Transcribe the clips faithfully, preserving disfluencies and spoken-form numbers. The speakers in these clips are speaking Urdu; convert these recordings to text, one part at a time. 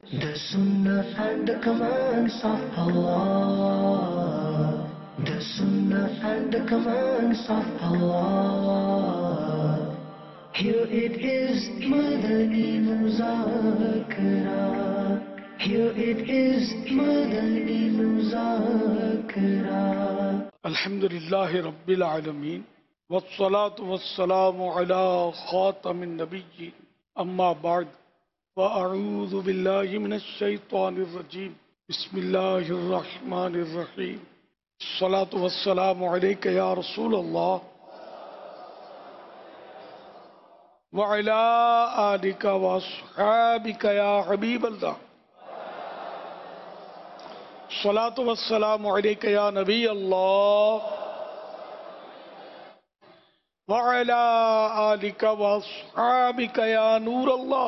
The Sunnah and the commands of Allah. The Sunnah and the commands of Allah. Here it is, Madani Muzakara. Here it is, Madani Muzakara. Alhamdulillahi Rabbil Alameen. والصلاة والسلام على خاتم النبيين أما بعد فأعوذ بالله من الشيطان الرجيم بسم الله الرحمن الرحيم الصلاة والسلام عليك يا رسول الله وعلى آلك وأصحابك يا حبيب الله الصلاة والسلام عليك يا نبي الله وعلى آلك وأصحابك يا نور اللہ.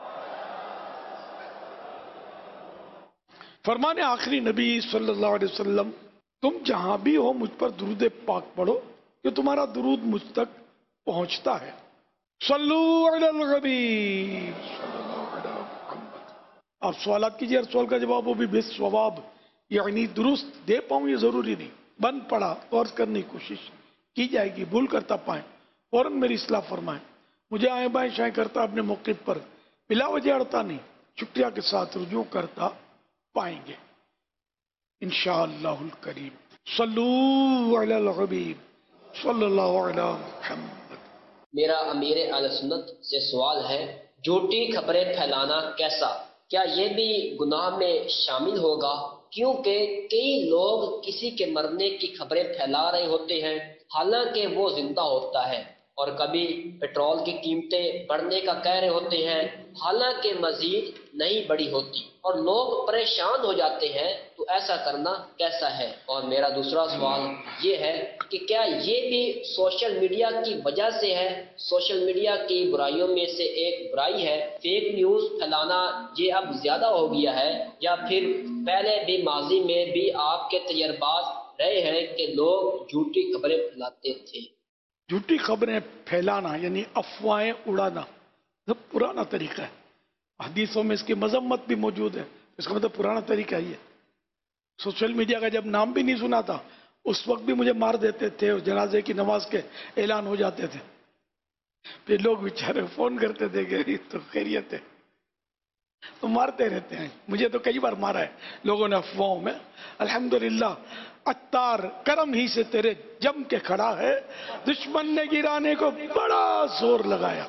فرمانے آخری نبی صلی اللہ علیہ وسلم، تم جہاں بھی ہو مجھ پر درود پاک پڑھو کہ تمہارا درود مجھ تک پہنچتا ہے. صلو علی الحبیب صلی اللہ علیہ محمد. آپ سوالات کیجئے، ہر سوال کا جواب وہ بھی بے ثواب، یعنی درست دے پاؤں یہ ضروری نہیں، بند پڑا غور کرنے کی کوشش کی جائے گی، بھول کرتا پائیں فوراً میری اصلاح فرمائیں. مجھے آئیں بائیں شائیں کرتا اپنے موقف پر بلا وجہ اڑتا نہیں، شکریہ کے ساتھ رجوع کرتا پائیں گے انشاءاللہ الکریم. صلو علی الحبیب صلی اللہ علیہ محمد. میرا امیر اہل سنت سے سوال ہے، جھوٹی خبریں پھیلانا کیسا؟ کیا یہ بھی گناہ میں شامل ہوگا؟ کیونکہ کئی لوگ کسی کے مرنے کی خبریں پھیلا رہے ہوتے ہیں حالانکہ وہ زندہ ہوتا ہے، اور کبھی پیٹرول کی قیمتیں بڑھنے کا کہہ رہے ہوتے ہیں حالانکہ مزید نہیں بڑھی ہوتی، اور لوگ پریشان ہو جاتے ہیں. تو ایسا کرنا کیسا ہے؟ اور میرا دوسرا سوال یہ ہے کہ کیا یہ بھی سوشل میڈیا کی وجہ سے ہے؟ سوشل میڈیا کی برائیوں میں سے ایک برائی ہے فیک نیوز پھیلانا، یہ اب زیادہ ہو گیا ہے، یا پھر پہلے بھی ماضی میں بھی آپ کے تجربات رہے ہیں کہ لوگ جھوٹی خبریں پھیلاتے تھے؟ جھوٹی خبریں پھیلانا یعنی افواہیں اڑانا سب پرانا طریقہ ہے. حدیثوں میں اس کی مذمت بھی موجود ہے. اس کا مطلب پرانا طریقہ ہی ہے. سوشل میڈیا کا جب نام بھی نہیں سنا تھا اس وقت بھی مجھے مار دیتے تھے اور جنازے کی نماز کے اعلان ہو جاتے تھے. پھر لوگ بیچارے فون کرتے تھے کہ تو خیریت ہے، تو مارتے رہتے ہیں. مجھے تو کئی بار مارا ہے لوگوں نے افواہوں میں. الحمدللہ عطار کرم ہی سے تیرے جم کے کھڑا ہے، دشمن نے گرانے کو بڑا زور لگایا.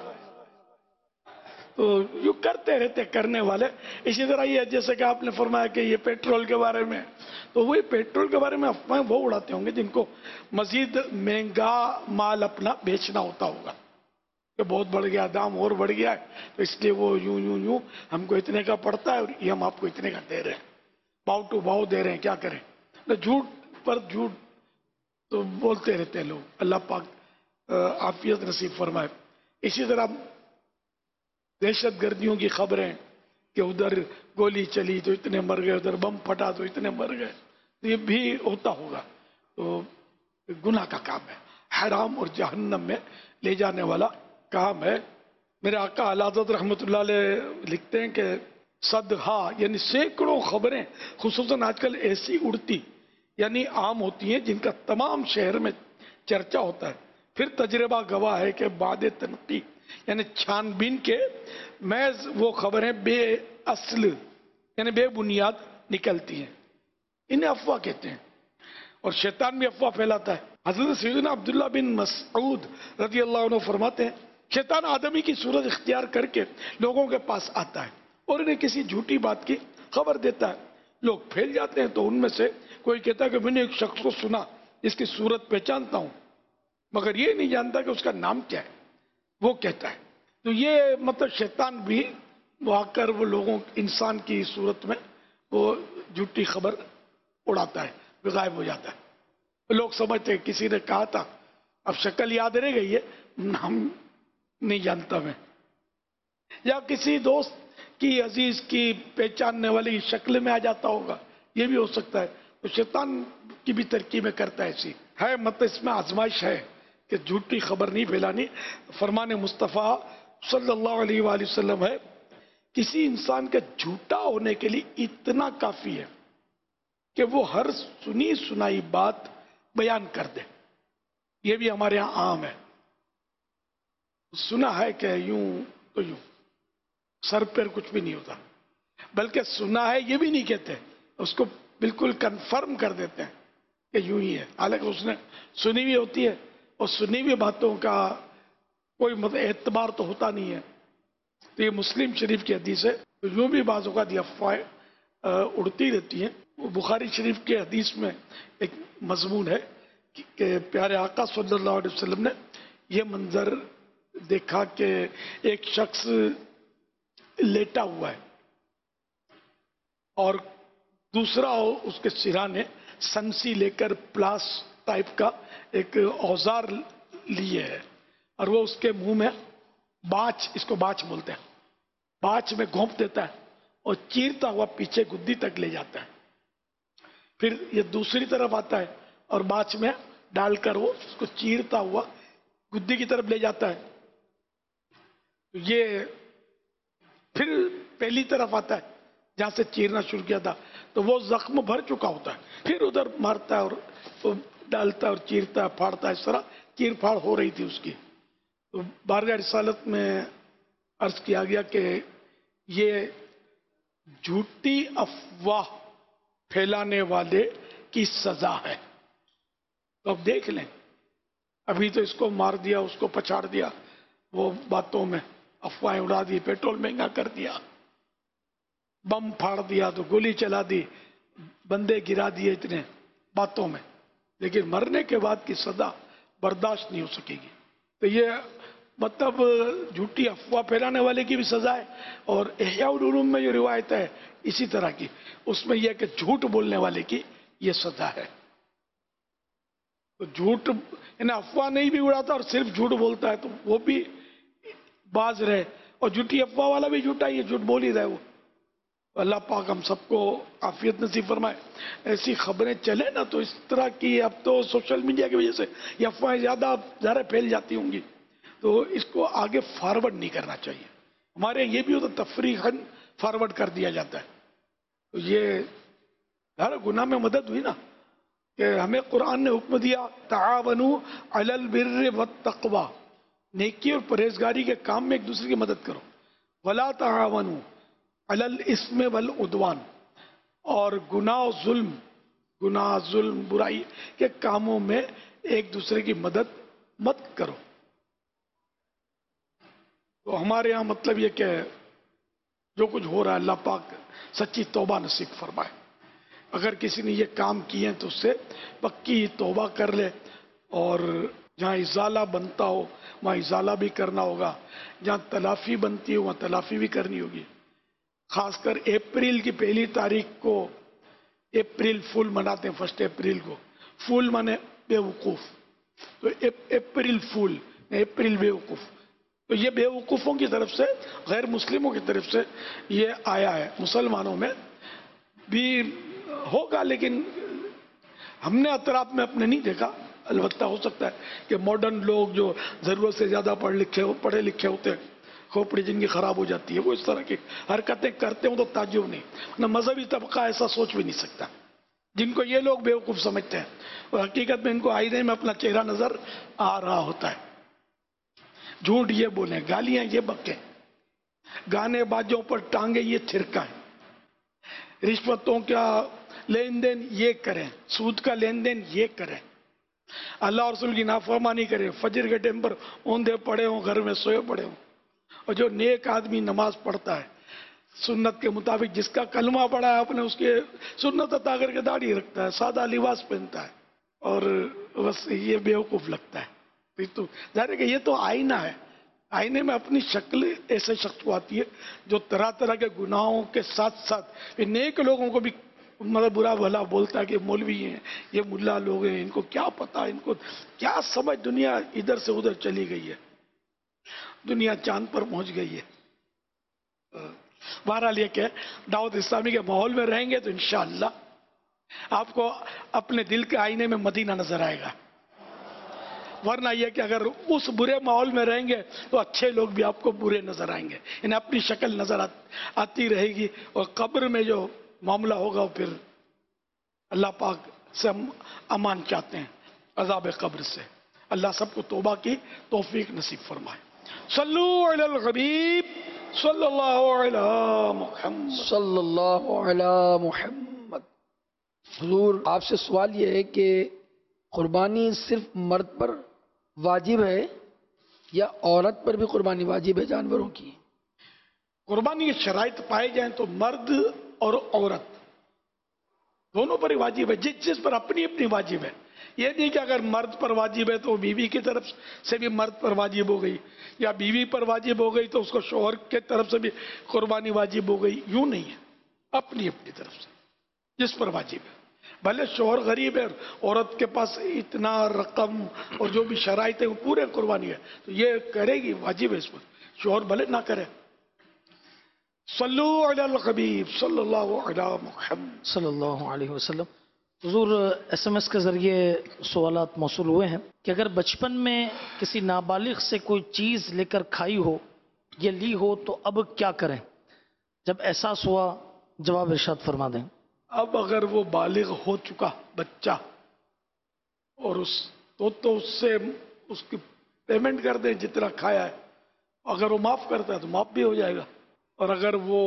تو یوں کرتے رہتے کرنے والے. اسی طرح یہ جیسے کہ آپ نے فرمایا کہ یہ پیٹرول کے بارے میں، تو وہی پیٹرول کے بارے میں افواہیں وہ اڑاتے ہوں گے جن کو مزید مہنگا مال اپنا بیچنا ہوتا ہوگا کہ بہت بڑھ گیا، دام اور بڑھ گیا ہے، تو اس لیے وہ یوں یوں یوں ہم کو اتنے کا پڑتا ہے اور یہ ہم آپ کو اتنے کا دے رہے ہیں، باؤ ٹو باؤ دے رہے ہیں. کیا کریں؟ جھوٹ پر جھوٹ تو بولتے رہتے ہیں لوگ. اللہ پاک عافیت نصیب فرمائے. اسی طرح دہشت گردیوں کی خبریں کہ ادھر گولی چلی تو اتنے مر گئے، ادھر بم پھٹا تو اتنے مر گئے، تو یہ بھی ہوتا ہوگا. تو گناہ کا کام ہے، حرام اور جہنم میں لے جانے والا کام ہے. میرے آقا اعلی حضرت رحمۃ اللہ علیہ لکھتے ہیں کہ صدہا یعنی سینکڑوں خبریں خصوصاً آج کل ایسی اڑتی یعنی عام ہوتی ہیں جن کا تمام شہر میں چرچا ہوتا ہے. پھر تجربہ گواہ ہے کہ بعد تنقیح یعنی چھان بین کے محض وہ خبریں بے اصل یعنی بے بنیاد نکلتی ہیں. انہیں افواہ کہتے ہیں. اور شیطان بھی افواہ پھیلاتا ہے. حضرت سیدنا عبداللہ بن مسعود رضی اللہ عنہ فرماتے ہیں شیطان آدمی کی صورت اختیار کر کے لوگوں کے پاس آتا ہے اور انہیں کسی جھوٹی بات کی خبر دیتا ہے. لوگ پھیل جاتے ہیں تو ان میں سے کوئی کہتا ہے کہ میں نے ایک شخص کو سنا، اس کی صورت پہچانتا ہوں، مگر یہ نہیں جانتا کہ اس کا نام کیا ہے. وہ کہتا ہے. تو یہ مطلب شیطان بھی وہ آ کر وہ لوگوں انسان کی صورت میں وہ جھوٹی خبر اڑاتا ہے، غائب ہو جاتا ہے. لوگ سمجھتے ہیں کسی نے کہا تھا، اب شکل یاد رہ گئی ہے، نام نہیں جانتا میں، یا کسی دوست کی عزیز کی پہچاننے والی شکل میں آ جاتا ہوگا، یہ بھی ہو سکتا ہے. تو شیطان کی بھی ترکیبیں کرتا ہے ایسی ہے. مطلب اس میں آزمائش ہے کہ جھوٹی خبر نہیں پھیلانی. فرمان مصطفیٰ صلی اللہ علیہ وآلہ وسلم ہے کسی انسان کا جھوٹا ہونے کے لیے اتنا کافی ہے کہ وہ ہر سنی سنائی بات بیان کر دے. یہ بھی ہمارے یہاں عام ہے. سنا ہے کہ یوں تو یوں، سر پیر کچھ بھی نہیں ہوتا. بلکہ سنا ہے یہ بھی نہیں کہتے، اس کو بالکل کنفرم کر دیتے ہیں کہ یوں ہی ہے، حالانکہ اس نے سنی ہوئی ہوتی ہے، اور سنی ہوئی باتوں کا کوئی مطلب اعتبار تو ہوتا نہیں ہے. تو یہ مسلم شریف کی حدیث ہے. تو یوں بھی بعض اوقات یہ افواہیں اڑتی رہتی ہیں. بخاری شریف کے حدیث میں ایک مضمون ہے کہ پیارے آقا صلی اللہ علیہ وسلم نے یہ منظر دیکھا کہ ایک شخص لیٹا ہوا ہے اور دوسرا اس کے سرانے سنسی لے کر پلاس ٹائپ کا ایک اوزار لیے ہے، اور وہ اس کے منہ میں باچ، اس کو باچ بولتے ہیں، باچ میں گھونپ دیتا ہے اور چیرتا ہوا پیچھے گدی تک لے جاتا ہے. پھر یہ دوسری طرف آتا ہے اور باچ میں ڈال کر وہ اس کو چیرتا ہوا گدی کی طرف لے جاتا ہے. یہ پھر پہلی طرف آتا ہے جہاں سے چیرنا شروع کیا تھا، تو وہ زخم بھر چکا ہوتا ہے. پھر ادھر مارتا ہے اور ڈالتا ہے اور چیرتا ہے، پھاڑتا ہے. اس طرح چیر پھاڑ ہو رہی تھی اس کی. تو بارگاہ رسالت میں عرض کیا گیا کہ یہ جھوٹی افواہ پھیلانے والے کی سزا ہے. تو اب دیکھ لیں، ابھی تو اس کو مار دیا، اس کو پچھاڑ دیا، وہ باتوں میں افواہیں اڑا دی، پیٹرول مہنگا کر دیا، بم پھاڑ دیا، تو گولی چلا دی، بندے گرا دیے اتنے باتوں میں، لیکن مرنے کے بعد کی سزا برداشت نہیں ہو سکے گی. تو یہ مطلب جھوٹی افواہ پھیلانے والے کی بھی سزا ہے. اور احیاء العلوم میں جو روایت ہے اسی طرح کی، اس میں یہ کہ جھوٹ بولنے والے کی یہ سزا ہے. تو جھوٹ یعنی افواہ نہیں بھی اڑاتا اور صرف جھوٹ بولتا ہے تو وہ بھی باز رہے، اور جھوٹی افواہ والا بھی جھوٹا ہی ہے، جھوٹ بول ہی رہے وہ. اللہ پاک ہم سب کو عافیت نصیب فرمائے. ایسی خبریں چلے نا تو اس طرح کی، اب تو سوشل میڈیا کی وجہ سے یہ افواہیں زیادہ زیادہ پھیل جاتی ہوں گی، تو اس کو آگے فارورڈ نہیں کرنا چاہیے. ہمارے یہ بھی ہوتا تفریحاً فارورڈ کر دیا جاتا ہے. تو یہ ہر گناہ میں مدد ہوئی نا، کہ ہمیں قرآن نے حکم دیا تعاونوا علی البر والتقوی، نیکی اور پرہیزگاری کے کام میں ایک دوسرے کی مدد کرو. ولا تعاونوا علی الاثم والعدوان، اور گناہ و ظلم، گناہ ظلم برائی کے کاموں میں ایک دوسرے کی مدد مت کرو. تو ہمارے ہاں مطلب یہ کہ جو کچھ ہو رہا ہے اللہ پاک سچی توبہ نصیب فرمائے. اگر کسی نے یہ کام کیے ہیں تو اس سے پکی توبہ کر لے، اور جہاں ازالہ بنتا ہو وہاں ازالہ بھی کرنا ہوگا، جہاں تلافی بنتی ہو وہاں تلافی بھی کرنی ہوگی. خاص کر اپریل کی پہلی تاریخ کو اپریل فول مناتے ہیں، فرسٹ اپریل کو. فول مانے بے وقوف، تو اپریل فول، اپریل بے وقوف. تو یہ بے وقوفوں کی طرف سے، غیر مسلموں کی طرف سے یہ آیا ہے. مسلمانوں میں بھی ہوگا لیکن ہم نے اطراف میں اپنے نہیں دیکھا. البتہ ہو سکتا ہے کہ ماڈرن لوگ جو ضرورت سے زیادہ پڑھ لکھے پڑھے لکھے ہوتے ہیں، کھوپڑی جن کی خراب ہو جاتی ہے، وہ اس طرح کی حرکتیں کرتے ہوں تو تعجب نہیں. نہ مذہبی طبقہ ایسا سوچ بھی نہیں سکتا، جن کو یہ لوگ بیوقوف سمجھتے ہیں، اور حقیقت میں ان کو آئینے میں اپنا چہرہ نظر آ رہا ہوتا ہے. جھوٹ یہ بولیں، گالیاں یہ بکیں، گانے باجوں پر ٹانگیں یہ تھرکائیں، رشوتوں کا لین دین یہ کریں، سود کا لین دین یہ کریں، اللہ اور رسول کی نافرمانی کریں، فجر کے ٹائم پر اوندھے پڑے ہوں، گھر میں سوئے پڑے ہوں. اور جو نیک آدمی نماز پڑھتا ہے سنت کے مطابق، جس کا کلمہ پڑھا ہے اپنے، اس کے سنت عطا کر کے داڑھی رکھتا ہے، سادہ لباس پہنتا ہے، اور بس یہ بیوقوف لگتا ہے. تو ظاہر ہے کہ یہ تو آئینہ ہے. آئینے میں اپنی شکل ایسے شخص کو آتی ہے جو طرح طرح کے گناہوں کے ساتھ ساتھ نیک لوگوں کو بھی مطلب برا بھلا بولتا ہے کہ مولوی ہیں، یہ ملا لوگ ہیں، ان کو کیا پتا، ان کو کیا سمجھ، دنیا ادھر سے ادھر چلی گئی ہے، دنیا چاند پر پہنچ گئی ہے. بہرحال یہ کہ دعوت اسلامی کے ماحول میں رہیں گے تو انشاءاللہ آپ کو اپنے دل کے آئینے میں مدینہ نظر آئے گا. ورنہ یہ کہ اگر اس برے ماحول میں رہیں گے تو اچھے لوگ بھی آپ کو برے نظر آئیں گے، انہیں اپنی شکل نظر آتی رہے گی، اور قبر میں جو معاملہ ہوگا وہ پھر اللہ پاک سے ہم امان چاہتے ہیں عذاب قبر سے۔ اللہ سب کو توبہ کی توفیق نصیب فرمائے۔ صلو علی الحبیب صلی اللہ علی محمد صلی اللہ علی محمد۔ حضور آپ سے سوال یہ ہے کہ قربانی صرف مرد پر واجب ہے یا عورت پر بھی قربانی واجب ہے جانوروں کی؟ قربانی کی شرائط پائے جائیں تو مرد اور عورت دونوں پر ہی واجب ہے، جس جس پر اپنی اپنی واجب ہے۔ یہ نہیں کہ اگر مرد پر واجب ہے تو بیوی کی طرف سے بھی مرد پر واجب ہو گئی، یا بیوی پر واجب ہو گئی تو اس کو شوہر کی طرف سے بھی قربانی واجب ہو گئی، یوں نہیں ہے، اپنی اپنی طرف سے جس پر واجب ہے۔ بھلے شوہر غریب ہے، عورت کے پاس اتنا رقم اور جو بھی شرائط ہے وہ پورے قربانی ہے تو یہ کرے گی، واجب ہے اس پر، شوہر بھلے نہ کرے۔ صلو علی الحبیب صلی اللہ علی محمد صلی اللہ علیہ وسلم۔ حضور ایس ایم ایس کے ذریعے سوالات موصول ہوئے ہیں کہ اگر بچپن میں کسی نابالغ سے کوئی چیز لے کر کھائی ہو یا لی ہو تو اب کیا کریں؟ جب احساس ہوا جواب ارشاد فرما دیں۔ اب اگر وہ بالغ ہو چکا بچہ اور اس تو تو اس سے اس کی پیمنٹ کر دیں جتنا کھایا ہے، اگر وہ معاف کرتا ہے تو معاف بھی ہو جائے گا، اور اگر وہ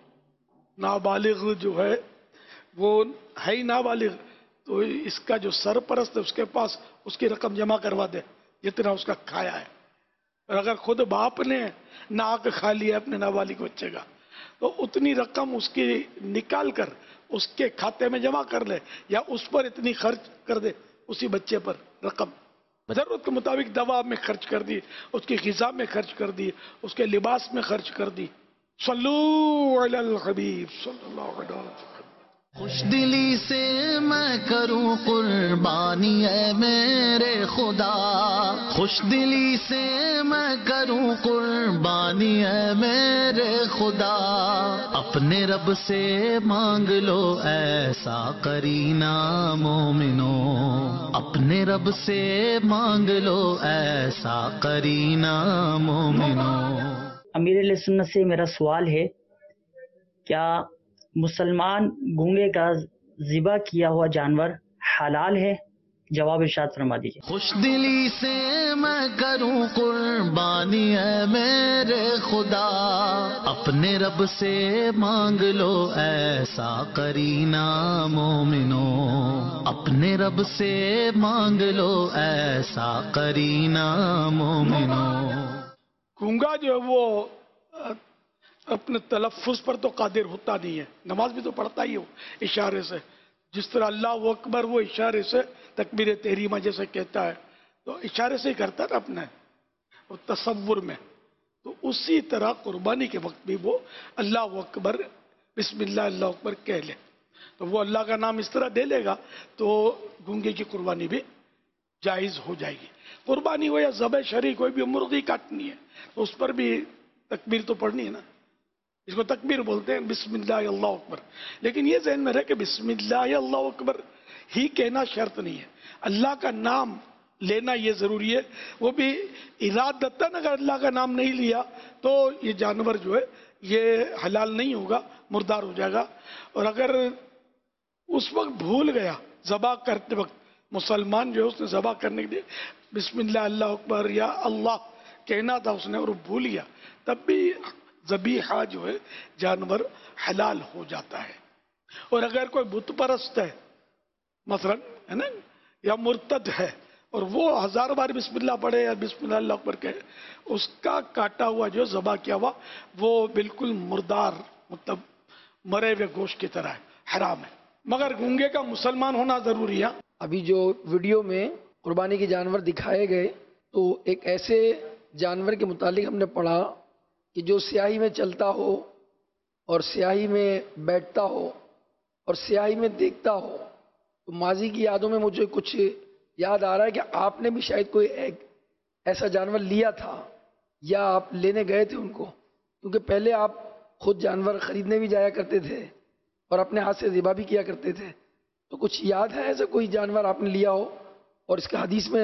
نابالغ جو ہے وہ ہے ہی نابالغ تو اس کا جو سرپرست ہے اس کے پاس اس کی رقم جمع کروا دے جتنا اس کا کھایا ہے، اور اگر خود باپ نے ناک کھا لیا اپنے نابالغ بچے کا تو اتنی رقم اس کی نکال کر اس کے کھاتے میں جمع کر لے، یا اس پر اتنی خرچ کر دے، اسی بچے پر رقم ضرورت کے مطابق دوا میں خرچ کر دی، اس کی غذا میں خرچ کر دی، اس کے لباس میں خرچ کر دی۔ صلو علی الحبیب صلی اللہ علیہ وسلم۔ خوش دلی سے میں کروں قربانی اے میرے خدا، خوش دلی سے میں کروں قربانی اے میرے خدا، اپنے رب سے مانگ لو ایسا کرینہ مومنو، اپنے رب سے مانگ لو ایسا کرینہ مومنو۔ امیر علیہ سنت سے میرا سوال ہے، کیا مسلمان گونگے کا ذبح کیا ہوا جانور حلال ہے؟ جواب ارشاد فرما دیجیے۔ خوش دلی سے میں کروں قربانی اے میرے خدا، اپنے رب سے مانگ لو ایسا کرینہ مومنو، اپنے رب سے مانگ لو ایسا کرینہ مومنو۔ گونگا جو ہے وہ اپنے تلفظ پر تو قادر ہوتا نہیں ہے، نماز بھی تو پڑھتا ہی ہو اشارے سے، جس طرح اللہ اکبر وہ اشارے سے تکبیر تحریمہ جیسے کہتا ہے تو اشارے سے ہی کرتا ہے نا اپنے اور تصور میں، تو اسی طرح قربانی کے وقت بھی وہ اللہ اکبر بسم اللہ اللہ اکبر کہہ لے تو وہ اللہ کا نام اس طرح دے لے گا تو گونگے کی قربانی بھی جائز ہو جائے گی۔ قربانی ہو یا ذبح شرعی کوئی بھی مرغی کاٹنی ہے تو اس پر بھی تکبیر تو پڑھنی ہے نا، اس کو تکبیر بولتے ہیں بسم اللہ اللہ اکبر، لیکن یہ ذہن میں رہے کہ بسم اللہ اللہ اکبر ہی کہنا شرط نہیں ہے، اللہ کا نام لینا یہ ضروری ہے، وہ بھی ارادتاً اگر اللہ کا نام نہیں لیا تو یہ جانور جو ہے یہ حلال نہیں ہوگا، مردار ہو جائے گا۔ اور اگر اس وقت بھول گیا ذبح کرتے وقت، مسلمان جو ہے اس نے ذبح کرنے کے لیے بسم اللہ اللہ اکبر یا اللہ کہنا تھا اس نے اور بھول گیا، تب بھی ذبیحہ جو ہے جانور حلال ہو جاتا ہے۔ اور اگر کوئی بت پرست ہے مثلا ہے نا یا مرتد ہے اور وہ ہزار بار بسم اللہ پڑھے یا بسم اللہ اللہ اکبر کہے، اس کا کاٹا ہوا جو ذبح کیا ہوا وہ بالکل مردار مطلب مرے ہوئے گوشت کی طرح ہے، حرام ہے، مگر گونگے کا مسلمان ہونا ضروری ہے۔ ابھی جو ویڈیو میں قربانی کے جانور دکھائے گئے تو ایک ایسے جانور کے متعلق ہم نے پڑھا کہ جو سیاہی میں چلتا ہو اور سیاہی میں بیٹھتا ہو اور سیاہی میں دیکھتا ہو، تو ماضی کی یادوں میں مجھے کچھ یاد آ رہا ہے کہ آپ نے بھی شاید کوئی ایک ایسا جانور لیا تھا یا آپ لینے گئے تھے ان کو، کیونکہ پہلے آپ خود جانور خریدنے بھی جایا کرتے تھے اور اپنے ہاتھ سے ذبح بھی کیا کرتے تھے، تو کچھ یاد ہے ایسا کوئی جانور آپ نے لیا ہو اور اس کا حدیث میں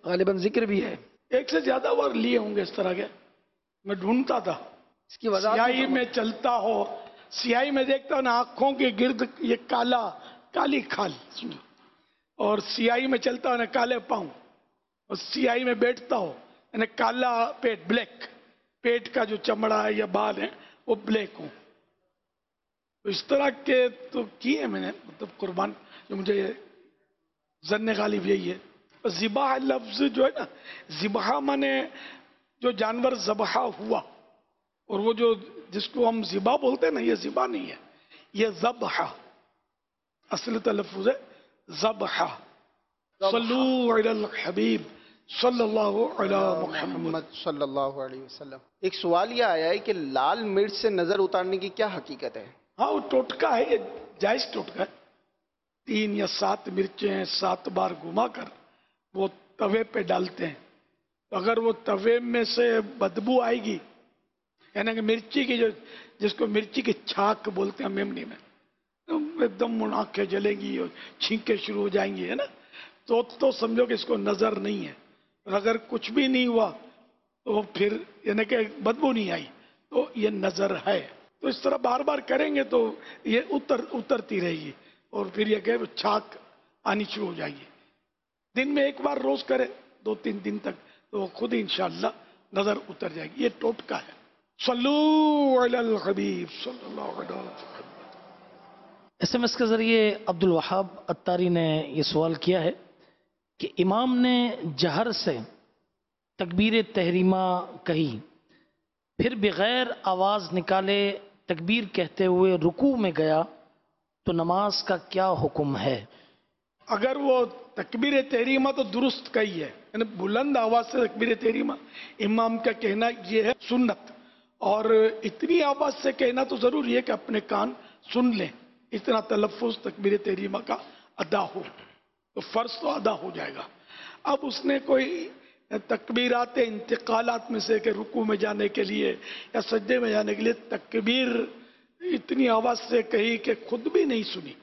غالباً ذکر بھی ہے. ایک سے زیادہ بار لیے ہوں گے اس طرح کے. میں ڈھونڈتا تھا. اس کی وضاحت سیاہی میں چلتا ہو, سیاہی میں دیکھتا ہوں نا آنکھوں کے گرد یہ کالا کالی کھال, اور سیاہی میں چلتا ہوں نا کالے پاؤں, اور سیاہی میں بیٹھتا ہو یعنی کالا پیٹ, بلیک پیٹ کا جو چمڑا ہے یا بال ہے وہ بلیک ہوں. تو اس طرح کے تو کیے میں نے, مطلب قربان, جو مجھے ظن غالب یہی ہے. ذبح لفظ جو ہے نا, ذبح مانے جو جانور ذبح ہوا, اور وہ جو جس کو ہم ذبح بولتے ہیں نا, یہ ذبح نہیں ہے, یہ ذبح اصل تلفظ ہے, ذبح. صلو علی الحبیب صلی اللہ علی محمد محمد صلی اللہ علیہ وسلم. ایک سوال یہ آیا ہے کہ لال مرچ سے نظر اتارنے کی کیا حقیقت ہے؟ ہاں وہ ٹوٹکا ہے, یہ جائز ٹوٹکا ہے. تین یا سات مرچیں سات بار گھما کر وہ توے پہ ڈالتے ہیں. اگر وہ توے میں سے بدبو آئے گی, یعنی کہ مرچی کی جو جس کو مرچی کی چھاک بولتے ہیں میمنی میں, ایک دم آنکھیں جلیں گی اور چھینکیں شروع ہو جائیں گی, ہے نا, تو تو سمجھو کہ اس کو نظر نہیں ہے. اور اگر کچھ بھی نہیں ہوا تو پھر یعنی کہ بدبو نہیں آئی تو یہ نظر ہے. تو اس طرح بار بار کریں گے تو یہ اتر اترتی رہے گی, اور پھر یہ کہ چھاک آنی شروع ہو جائے گی. دن میں ایک بار روز کرے دو تین دن تک تو وہ خود انشاءاللہ نظر اتر جائے گی. یہ ٹوٹکا ہے. صلو علی الحبیب صلی اللہ علیہ وسلم. ایس ایم ایس کے ذریعے عبد الوہاب اتاری نے یہ سوال کیا ہے کہ امام نے جہر سے تکبیر تحریمہ کہی, پھر بغیر آواز نکالے تکبیر کہتے ہوئے رکوع میں گیا, تو نماز کا کیا حکم ہے؟ اگر وہ تکبیر تحریمہ تو درست کہی ہے, یعنی بلند آواز سے تکبیر تحریمہ امام کا کہنا یہ ہے سنت, اور اتنی آواز سے کہنا تو ضروری ہے کہ اپنے کان سن لیں, اتنا تلفظ تکبیر تحریمہ کا ادا ہو تو فرض تو ادا ہو جائے گا. اب اس نے کوئی تکبیرات انتقالات میں سے کہ رکوع میں جانے کے لیے یا سجدے میں جانے کے لیے تکبیر اتنی آواز سے کہی کہ خود بھی نہیں سنی,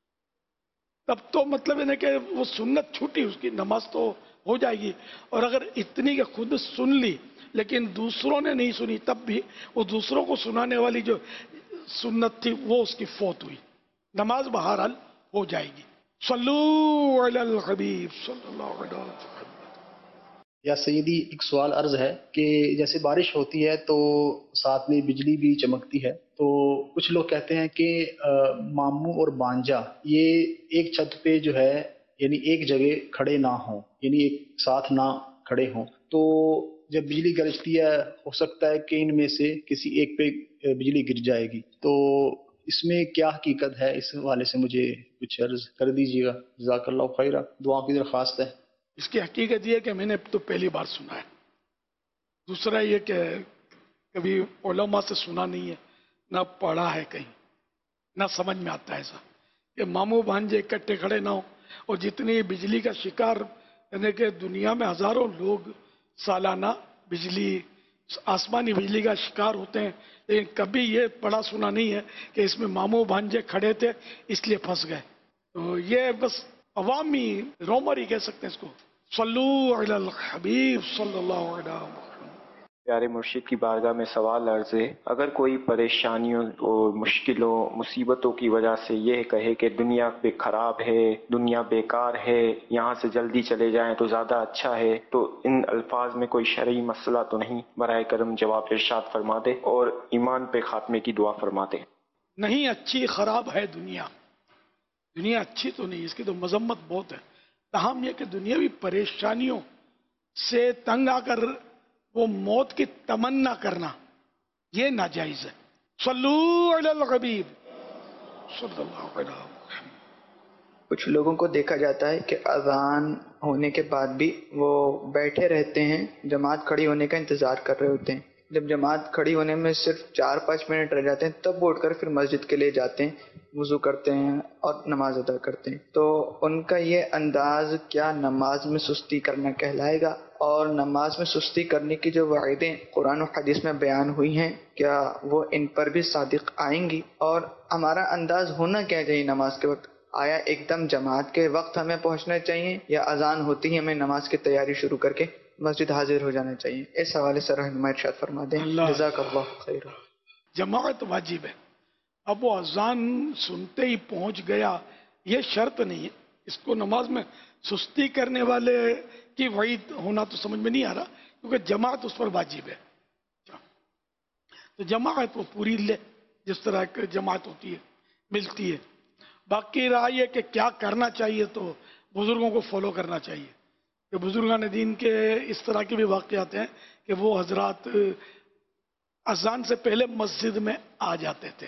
تب تو مطلب ہے کہ وہ سنت چھوٹی, اس کی نماز تو ہو جائے گی. اور اگر اتنی کہ خود سن لی لیکن دوسروں نے نہیں سنی, تب بھی وہ دوسروں کو سنانے والی جو سنت تھی وہ اس کی فوت ہوئی, نماز بہرحال ہو جائے گی. صلو علی الحبیب صلی اللہ علیہ وسلم. یا سیدی ایک سوال عرض ہے کہ جیسے بارش ہوتی ہے تو ساتھ میں بجلی بھی چمکتی ہے, تو کچھ لوگ کہتے ہیں کہ ماموں اور بانجا یہ ایک چھت پہ جو ہے یعنی ایک جگہ کھڑے نہ ہوں, یعنی ایک ساتھ نہ کھڑے ہوں, تو جب بجلی گرجتی ہے ہو سکتا ہے کہ ان میں سے کسی ایک پہ بجلی گر جائے گی, تو اس میں کیا حقیقت ہے؟ اس حوالے سے مجھے کچھ عرض کر دیجیے گا, جزاک اللہ خیرہ. دعا کی درخواست ہے. اس کی حقیقت یہ ہے کہ میں نے تو پہلی بار سنا ہے. دوسرا یہ کہ کبھی علماء سے سنا نہیں ہے, نہ پڑھا ہے کہیں, نہ سمجھ میں آتا ہے ایسا کہ ماموں بھانجے اکٹھے کھڑے نہ ہوں. اور جتنی بجلی کا شکار یعنی کہ دنیا میں ہزاروں لوگ سالانہ بجلی آسمانی بجلی کا شکار ہوتے ہیں, لیکن کبھی یہ پڑھا سنا نہیں ہے کہ اس میں ماموں بھانجے کھڑے تھے اس لیے پھنس گئے. تو یہ بس عوامی رومر ہی کہہ سکتے ہیں اس کو. صلو علی الحبیب صلی اللہ علیہ وسلم. پیارے مرشد کی بارگاہ میں سوال عرض ہے, اگر کوئی پریشانیوں اور مشکلوں مصیبتوں کی وجہ سے یہ کہے کہ دنیا بے خراب ہے, دنیا بیکار ہے, یہاں سے جلدی چلے جائیں تو زیادہ اچھا ہے, تو ان الفاظ میں کوئی شرعی مسئلہ تو نہیں؟ برائے کرم جواب ارشاد فرما دے اور ایمان پہ خاتمے کی دعا فرما دے. نہیں, اچھی خراب ہے دنیا, دنیا اچھی تو نہیں, اس کی تو مذمت بہت ہے. تاہم یہ کہ دنیاوی پریشانیوں سے تنگ آ کر وہ موت کی تمنا کرنا یہ ناجائز ہے. صلو علی الحبیب صلی اللہ علیہ وسلم. کچھ لوگوں کو دیکھا جاتا ہے کہ اذان ہونے کے بعد بھی وہ بیٹھے رہتے ہیں, جماعت کھڑی ہونے کا انتظار کر رہے ہوتے ہیں. جب جماعت کھڑی ہونے میں صرف چار پانچ منٹ رہ جاتے ہیں تب وہ اٹھ کر پھر مسجد کے لیے جاتے ہیں, وضو کرتے ہیں اور نماز ادا کرتے ہیں. تو ان کا یہ انداز کیا نماز میں سستی کرنا کہلائے گا؟ اور نماز میں سستی کرنے کی جو وعیدیں قرآن و حدیث میں بیان ہوئی ہیں کیا وہ ان پر بھی صادق آئیں گی؟ اور ہمارا انداز ہونا کیا چاہیے نماز کے وقت؟ آیا ایک دم جماعت کے وقت ہمیں پہنچنا چاہیے یا اذان ہوتی ہی ہمیں نماز کی تیاری شروع کر کے مسجد حاضر ہو جانا چاہیے؟ اس حوالے سے رہنما ارشاد فرما دیں، جزاک اللہ خیر۔ جماعت واجب ہے. اب وہ اذان سنتے ہی پہنچ گیا یہ شرط نہیں ہے. اس کو نماز میں سستی کرنے والے کی وعید ہونا تو سمجھ میں نہیں آ رہا، کیونکہ جماعت اس پر واجب ہے. تو جماعت وہ پوری لے جس طرح کی جماعت ہوتی ہے ملتی ہے. باقی رہا یہ کہ کیا کرنا چاہیے، تو بزرگوں کو فالو کرنا چاہیے. کہ بزرگان دین کے اس طرح کے بھی واقعات ہیں کہ وہ حضرات اذان سے پہلے مسجد میں آ جاتے تھے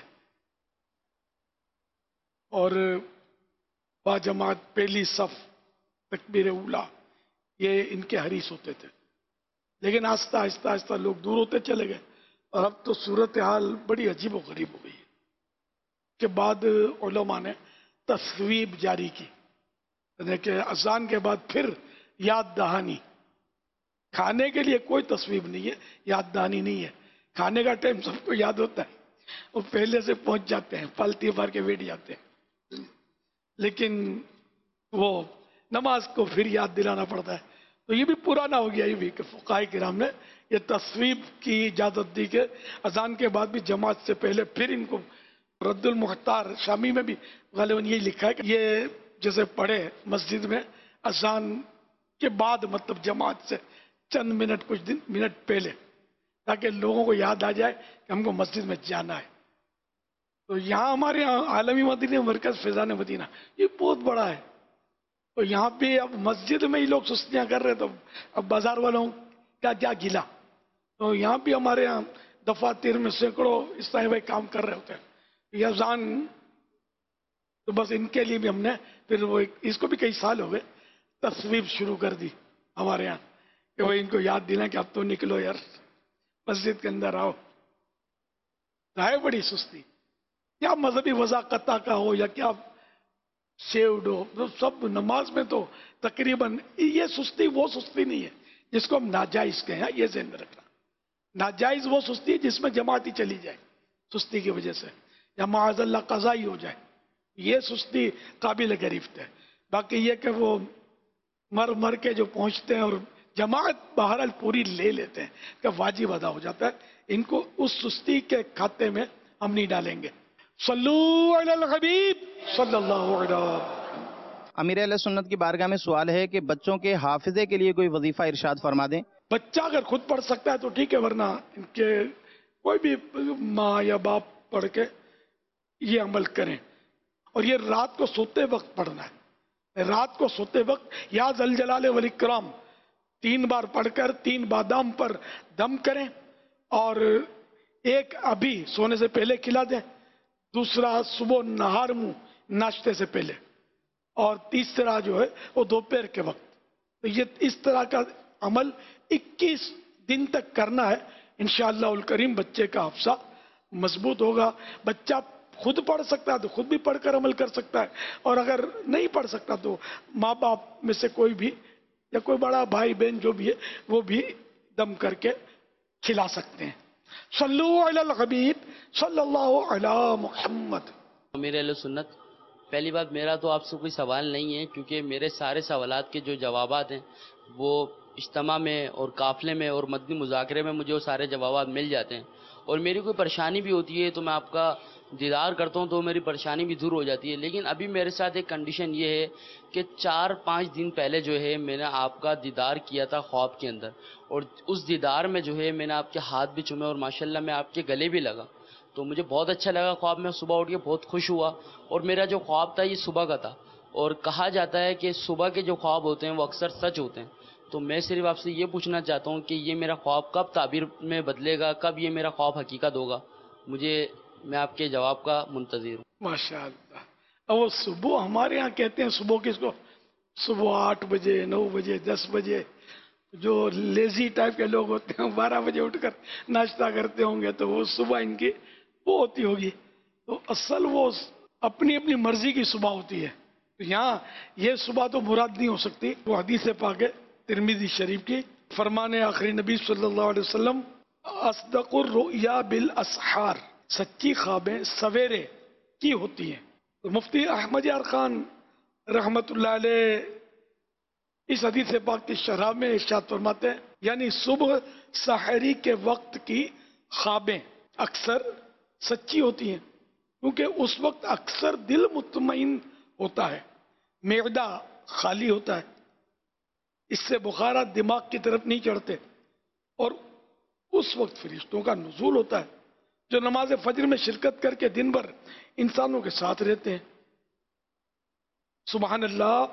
اور با جماعت پہلی صف تکبیر اولا یہ ان کے حریص ہوتے تھے. لیکن آہستہ آہستہ آہستہ لوگ دور ہوتے چلے گئے اور اب تو صورتحال بڑی عجیب و غریب ہو گئی ہے. کے بعد علماء نے تصویب جاری کی کہ اذان کے بعد پھر یاد دہانی. کھانے کے لیے کوئی تصویب نہیں ہے، یاد دہانی نہیں ہے. کھانے کا ٹائم سب کو یاد ہوتا ہے، وہ پہلے سے پہنچ جاتے ہیں، پالتی بھر کے بیٹھ جاتے ہیں. لیکن وہ نماز کو پھر یاد دلانا پڑتا ہے. تو یہ بھی پرانا ہو گیا یہ بھی کہ فقہاء کرام نے یہ تصویب کی اجازت دی کہ اذان کے بعد بھی جماعت سے پہلے پھر ان کو. رد المختار شامی میں بھی غالباً یہی لکھا ہے کہ یہ جیسے پڑھے مسجد میں اذان کے بعد، مطلب جماعت سے چند منٹ کچھ دن منٹ پہلے، تاکہ لوگوں کو یاد آ جائے کہ ہم کو مسجد میں جانا ہے. تو یہاں ہمارے یہاں عالمی مدینہ مرکز فیضان مدینہ یہ بہت بڑا ہے. تو یہاں پہ اب مسجد میں ہی لوگ سستیاں کر رہے، تو اب بازار والوں کا کیا گلا. تو یہاں بھی ہمارے یہاں دفاتر میں سینکڑوں اس طرح بھائی کام کر رہے ہوتے ہیں. یہ اذان تو بس ان کے لیے بھی ہم نے پھر وہ اس کو بھی کئی سال ہو گئے تصویب شروع کر دی ہمارے یہاں کہ وہ ان کو یاد دلائیں کہ اب تو نکلو یار مسجد کے اندر آؤ. ہے بڑی سستی، کیا مذہبی وضاقت کا ہو یا کیا شیوڈ ہو، سب نماز میں تو تقریباً یہ سستی وہ سستی نہیں ہے جس کو ہم ناجائز کہیں. یہ ذہن میں رکھنا، ناجائز وہ سستی ہے جس میں جماعت ہی چلی جائے سستی کی وجہ سے یا معاذ اللہ قضا ہی ہو جائے، یہ سستی قابل گرفت ہے. باقی یہ کہ وہ مر مر کے جو پہنچتے ہیں اور جماعت بہرحال پوری لے لیتے ہیں کہ واجب ادا ہو جاتا ہے، ان کو اس سستی کے کھاتے میں ہم نہیں ڈالیں گے. صلو علی الحبیب صلی اللہ علیہ وسلم. امیر اہل سنت کی بارگاہ میں سوال ہے کہ بچوں کے حافظے کے لیے کوئی وظیفہ ارشاد فرما دیں. بچہ اگر خود پڑھ سکتا ہے تو ٹھیک ہے، ورنہ ان کے کوئی بھی ماں یا باپ پڑھ کے یہ عمل کریں. اور یہ رات کو سوتے وقت پڑھنا ہے. رات کو سوتے وقت یا ذل جلال والاکرام تین بار پڑھ کر تین بادام پر دم کریں، اور ایک ابھی سونے سے پہلے کھلا دیں، دوسرا صبح نہار منہ ناشتے سے پہلے، اور تیسرا جو ہے وہ دوپہر کے وقت. تو یہ اس طرح کا عمل اکیس دن تک کرنا ہے. انشاءاللہ الکریم بچے کا حفظہ مضبوط ہوگا. بچہ خود پڑھ سکتا ہے تو خود بھی پڑھ کر عمل کر سکتا ہے، اور اگر نہیں پڑھ سکتا تو ماں باپ میں سے کوئی بھی یا کوئی بڑا بھائی بہن جو بھی ہے وہ بھی دم کر کے کھلا سکتے ہیں. صلو علی الحبیب صلی اللہ علی محمد. امیر اہل سنت، پہلی بات میرا تو آپ سے کوئی سوال نہیں ہے، کیونکہ میرے سارے سوالات کے جو جوابات ہیں وہ اجتماع میں اور قافلے میں اور مدنی مذاکرے میں مجھے وہ سارے جوابات مل جاتے ہیں. اور میری کوئی پریشانی بھی ہوتی ہے تو میں آپ کا دیدار کرتا ہوں تو میری پریشانی بھی دور ہو جاتی ہے. لیکن ابھی میرے ساتھ ایک کنڈیشن یہ ہے کہ چار پانچ دن پہلے جو ہے میں نے آپ کا دیدار کیا تھا خواب کے اندر، اور اس دیدار میں جو ہے میں نے آپ کے ہاتھ بھی چومے اور ماشاءاللہ میں آپ کے گلے بھی لگا، تو مجھے بہت اچھا لگا. خواب میں صبح اٹھ کے بہت خوش ہوا، اور میرا جو خواب تھا یہ صبح کا تھا، اور کہا جاتا ہے کہ صبح کے جو خواب ہوتے ہیں وہ اکثر سچ ہوتے ہیں. تو میں صرف آپ سے یہ پوچھنا چاہتا ہوں کہ یہ میرا خواب کب تعبیر میں بدلے گا، کب یہ میرا خواب حقیقت ہوگا؟ مجھے میں آپ کے جواب کا منتظر ہوں. ماشاءاللہ. اب وہ صبح ہمارے ہاں کہتے ہیں صبح کس کو؟ صبح آٹھ بجے نو بجے دس بجے. جو لیزی ٹائپ کے لوگ ہوتے ہیں بارہ بجے اٹھ کر ناشتہ کرتے ہوں گے تو وہ صبح ان کی وہ ہوتی ہوگی. تو اصل وہ اپنی اپنی مرضی کی صبح ہوتی ہے. یہاں یہ صبح تو مراد نہیں ہو سکتی. وہ حدیث پاک ہے ترمذی شریف کی، فرمان آخری نبی صلی اللہ علیہ وسلم اصدق الرؤیا بالاسحار، سچی خوابیں سویرے کی ہوتی ہیں. تو مفتی احمد یار خان رحمت اللہ علیہ اس حدیث پاک کی شرح میں ارشاد فرماتے ہیں یعنی صبح سحری کے وقت کی خوابیں اکثر سچی ہوتی ہیں کیونکہ اس وقت اکثر دل مطمئن ہوتا ہے، معدہ خالی ہوتا ہے، اس سے بخارات دماغ کی طرف نہیں چڑھتے، اور اس وقت فرشتوں کا نزول ہوتا ہے جو نماز فجر میں شرکت کر کے دن بھر انسانوں کے ساتھ رہتے ہیں۔ سبحان اللہ،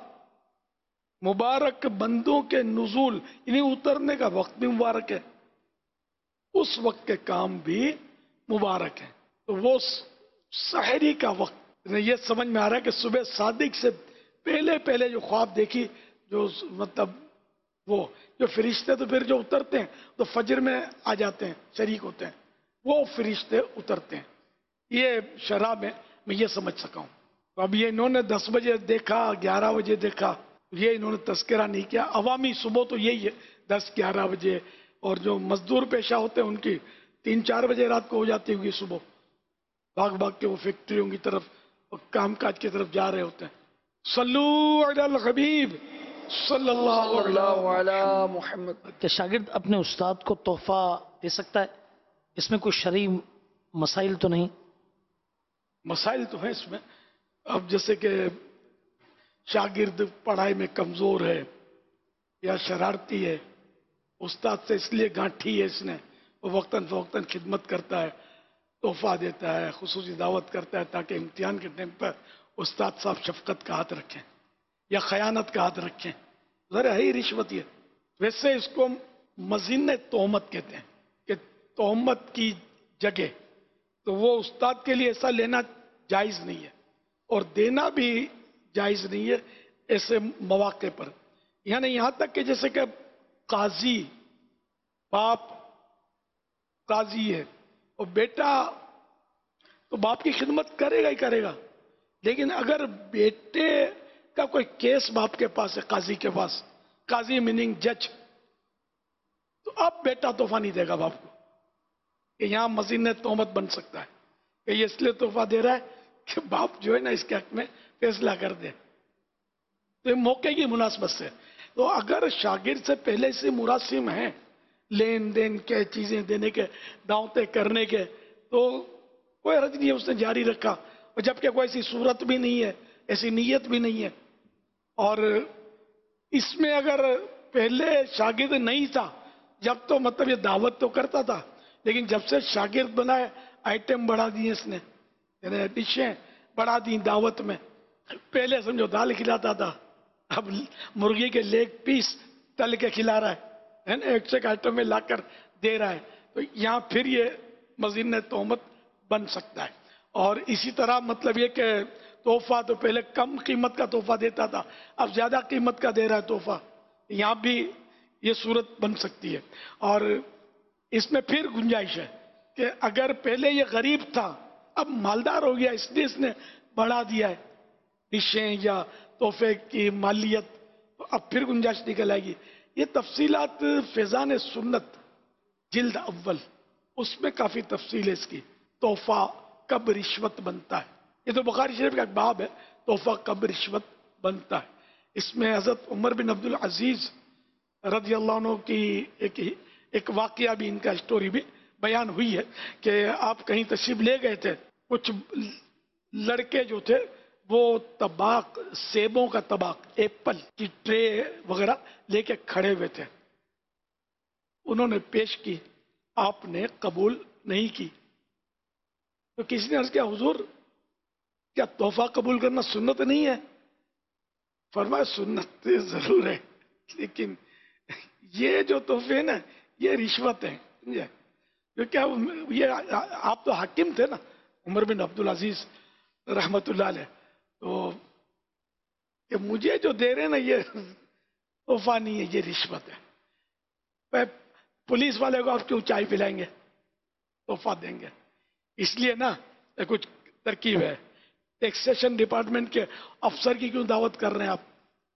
مبارک بندوں کے نزول یعنی اترنے کا وقت بھی مبارک ہے، اس وقت کے کام بھی مبارک ہیں۔ تو وہ سحری کا وقت یہ سمجھ میں آ رہا ہے کہ صبح صادق سے پہلے پہلے جو خواب دیکھی، جو مطلب وہ جو فرشتے تو پھر جو اترتے ہیں تو فجر میں آ جاتے ہیں، شریک ہوتے ہیں، وہ فرشتے اترتے ہیں، یہ شرح میں میں یہ سمجھ سکا ہوں۔ تو اب یہ انہوں نے دس بجے دیکھا، گیارہ بجے دیکھا، یہ انہوں نے تذکرہ نہیں کیا۔ عوامی صبح تو یہی ہے دس گیارہ بجے، اور جو مزدور پیشہ ہوتے ہیں ان کی تین چار بجے رات کو ہو جاتی ہوگی صبح، بھاگ بھاگ کے وہ فیکٹریوں کی طرف اور کام کاج کی طرف جا رہے ہوتے ہیں۔ صلو علی الحبیب صلی اللہ علیہ محمد۔ کہ شاگرد اپنے استاد کو تحفہ دے سکتا ہے، اس میں کوئی شرعی مسائل تو نہیں؟ مسائل تو ہیں اس میں، اب جیسے کہ شاگرد پڑھائی میں کمزور ہے یا شرارتی ہے، استاد سے اس لیے گانٹھی ہے اس نے، وہ وقتاً فوقتاً خدمت کرتا ہے، تحفہ دیتا ہے، خصوصی دعوت کرتا ہے تاکہ امتحان کے ٹائم پر استاد صاحب شفقت کا ہاتھ رکھیں یا خیانت کا ہاتھ رکھیں، ذرا ہے ہی رشوت یہ۔ ویسے اس کو مزین تہمت کہتے ہیں کہ تہمت کی جگہ، تو وہ استاد کے لیے ایسا لینا جائز نہیں ہے اور دینا بھی جائز نہیں ہے ایسے مواقع پر، یعنی یہاں تک کہ جیسے کہ قاضی باپ قاضی ہے اور بیٹا تو باپ کی خدمت کرے گا ہی کرے گا، لیکن اگر بیٹے کا کوئی کیس باپ کے پاس ہے، قاضی کے پاس، قاضی میننگ جج، تو اب بیٹا تحفہ نہیں دے گا باپ کو، کہ یہاں مزید تہمت بن سکتا ہے کہ یہ اس لیے تحفہ دے رہا ہے کہ باپ جو ہے نا اس کے حق میں فیصلہ کر دے، تو یہ موقع کی مناسبت سے۔ تو اگر شاگرد سے پہلے سے مراسم ہیں لین دین کے، چیزیں دینے کے، دعوتیں کرنے کے، تو کوئی حرج نہیں ہے، اس نے جاری رکھا، اور جبکہ کوئی ایسی صورت بھی نہیں ہے، ایسی نیت بھی نہیں ہے۔ اور اس میں اگر پہلے شاگرد نہیں تھا جب تو مطلب یہ دعوت تو کرتا تھا، لیکن جب سے شاگرد بنا ہے آئٹم بڑھا دیے اس نے، یعنی ڈشیں بڑھا دی دعوت میں۔ پہلے سمجھو دال کھلاتا تھا، اب مرغی کے لیگ پیس تل کے کھلا رہا ہے نا، ایک سے ایک آئٹم میں لا کر دے رہا ہے، تو یہاں پھر یہ مزید تہمت بن سکتا ہے۔ اور اسی طرح مطلب یہ کہ تحفہ تو پہلے کم قیمت کا تحفہ دیتا تھا، اب زیادہ قیمت کا دے رہا ہے تحفہ، یہاں بھی یہ صورت بن سکتی ہے۔ اور اس میں پھر گنجائش ہے کہ اگر پہلے یہ غریب تھا اب مالدار ہو گیا، اس لیے اس نے بڑھا دیا ہے ڈشیں یا تحفے کی مالیت، تو اب پھر گنجائش نکل آئے گی۔ یہ تفصیلات فیضان سنت جلد اول اس میں کافی تفصیل ہے اس کی، تحفہ کب رشوت بنتا ہے، یہ تو بخاری شریف کا ایک باب ہے، تحفہ کب رشوت بنتا ہے۔ اس میں حضرت عمر بن عبد العزیز رضی اللہ عنہ کی ایک ایک واقعہ بھی، ان کا سٹوری بھی بیان ہوئی ہے کہ آپ کہیں تشریف لے گئے تھے، کچھ لڑکے جو تھے وہ طباق، سیبوں کا طباق، ایپل کی ٹرے وغیرہ لے کے کھڑے ہوئے تھے، انہوں نے پیش کی، آپ نے قبول نہیں کی، تو کسی نے عرض کیا حضور کیا تحفہ قبول کرنا سنت نہیں ہے؟ فرمایا سنت ضرور ہے لیکن یہ جو تحفے ہیں نا یہ رشوت ہے، کیونکہ یہ آپ تو حاکم تھے نا عمر بن عبد العزیز رحمت اللہ علیہ، تو کہ مجھے جو دے رہے ہیں نا یہ تحفہ نہیں ہے، یہ رشوت ہے، پولیس والے کو آپ کیوں چائے پلائیں گے، تحفہ دیں گے، اس لیے نا کچھ ترکیب ہے، ٹیکسیشن ڈپارٹمنٹ کے افسر کی کیوں دعوت کر رہے ہیں آپ،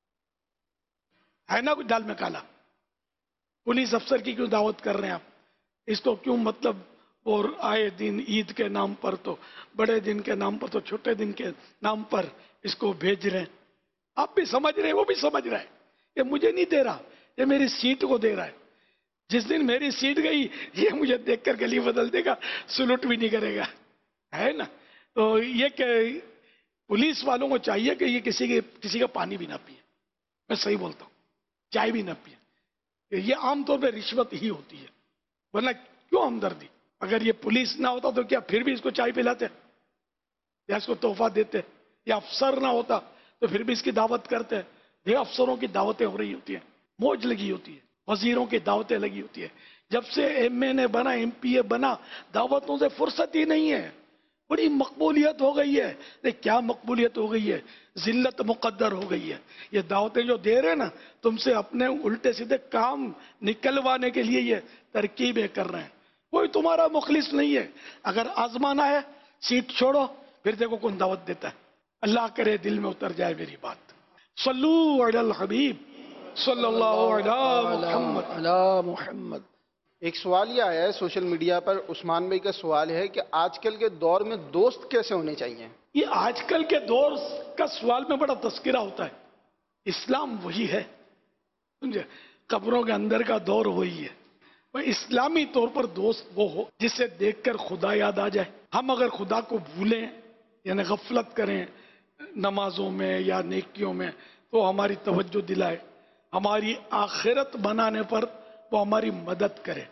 ہے نا کچھ دال میں کالا، پولیس افسر کی کیوں دعوت کر رہے ہیں آپ، اس کو کیوں مطلب اور آئے دن عید کے نام پر تو بڑے دن کے نام پر تو چھوٹے دن کے نام پر اس کو بھیج رہے ہیں. آپ بھی سمجھ رہے ہیں, وہ بھی سمجھ رہا ہے. یہ مجھے نہیں دے رہا, یہ میری سیٹ کو دے رہا ہے. جس دن میری سیٹ گئی یہ مجھے دیکھ کر گلی بدل دے گا, سلوٹ بھی نہیں کرے گا, ہے نا. تو یہ کہ پولیس والوں کو چاہیے کہ یہ کسی کے کسی کا پانی بھی نہ پیے. میں صحیح بولتا ہوں, چائے بھی نہ پیے. یہ عام طور پہ رشوت ہی ہوتی ہے, ورنہ کیوں ہمدردی. اگر یہ پولیس نہ ہوتا تو کیا پھر بھی اس کو چائے پلاتے یا اس کو تحفہ دیتے, یا افسر نہ ہوتا تو پھر بھی اس کی دعوت کرتے. یہ افسروں کی دعوتیں ہو رہی ہوتی ہیں, موج لگی ہوتی ہے, وزیروں کی دعوتیں لگی ہوتی ہے. جب سے ایم این اے بنا, ایم پی اے بنا, دعوتوں سے فرصت ہی نہیں ہے. بڑی مقبولیت ہو گئی ہے. کیا مقبولیت ہو گئی ہے, ذلت مقدر ہو گئی ہے. یہ دعوتیں جو دے رہے ہیں نا, تم سے اپنے الٹے سیدھے کام نکلوانے کے لیے یہ ترکیبیں کر رہے ہیں. کوئی تمہارا مخلص نہیں ہے. اگر آزمانا ہے سیٹ چھوڑو, پھر دیکھو کون دعوت دیتا ہے. اللہ کرے دل میں اتر جائے میری بات. صلو علی الحبیب صلی اللہ علی محمد علی محمد. ایک سوال یہ آیا ہے سوشل میڈیا پر, عثمان بھائی کا سوال ہے کہ آج کل کے دور میں دوست کیسے ہونے چاہیے؟ یہ آج کل کے دور کا سوال میں بڑا تذکرہ ہوتا ہے. اسلام وہی ہے, سمجھے, قبروں کے اندر کا دور وہی ہے. اسلامی طور پر دوست وہ ہو جسے دیکھ کر خدا یاد آ جائے. ہم اگر خدا کو بھولیں یعنی غفلت کریں نمازوں میں یا نیکیوں میں, تو ہماری توجہ دلائے, ہماری آخرت بنانے پر وہ ہماری مدد کرے.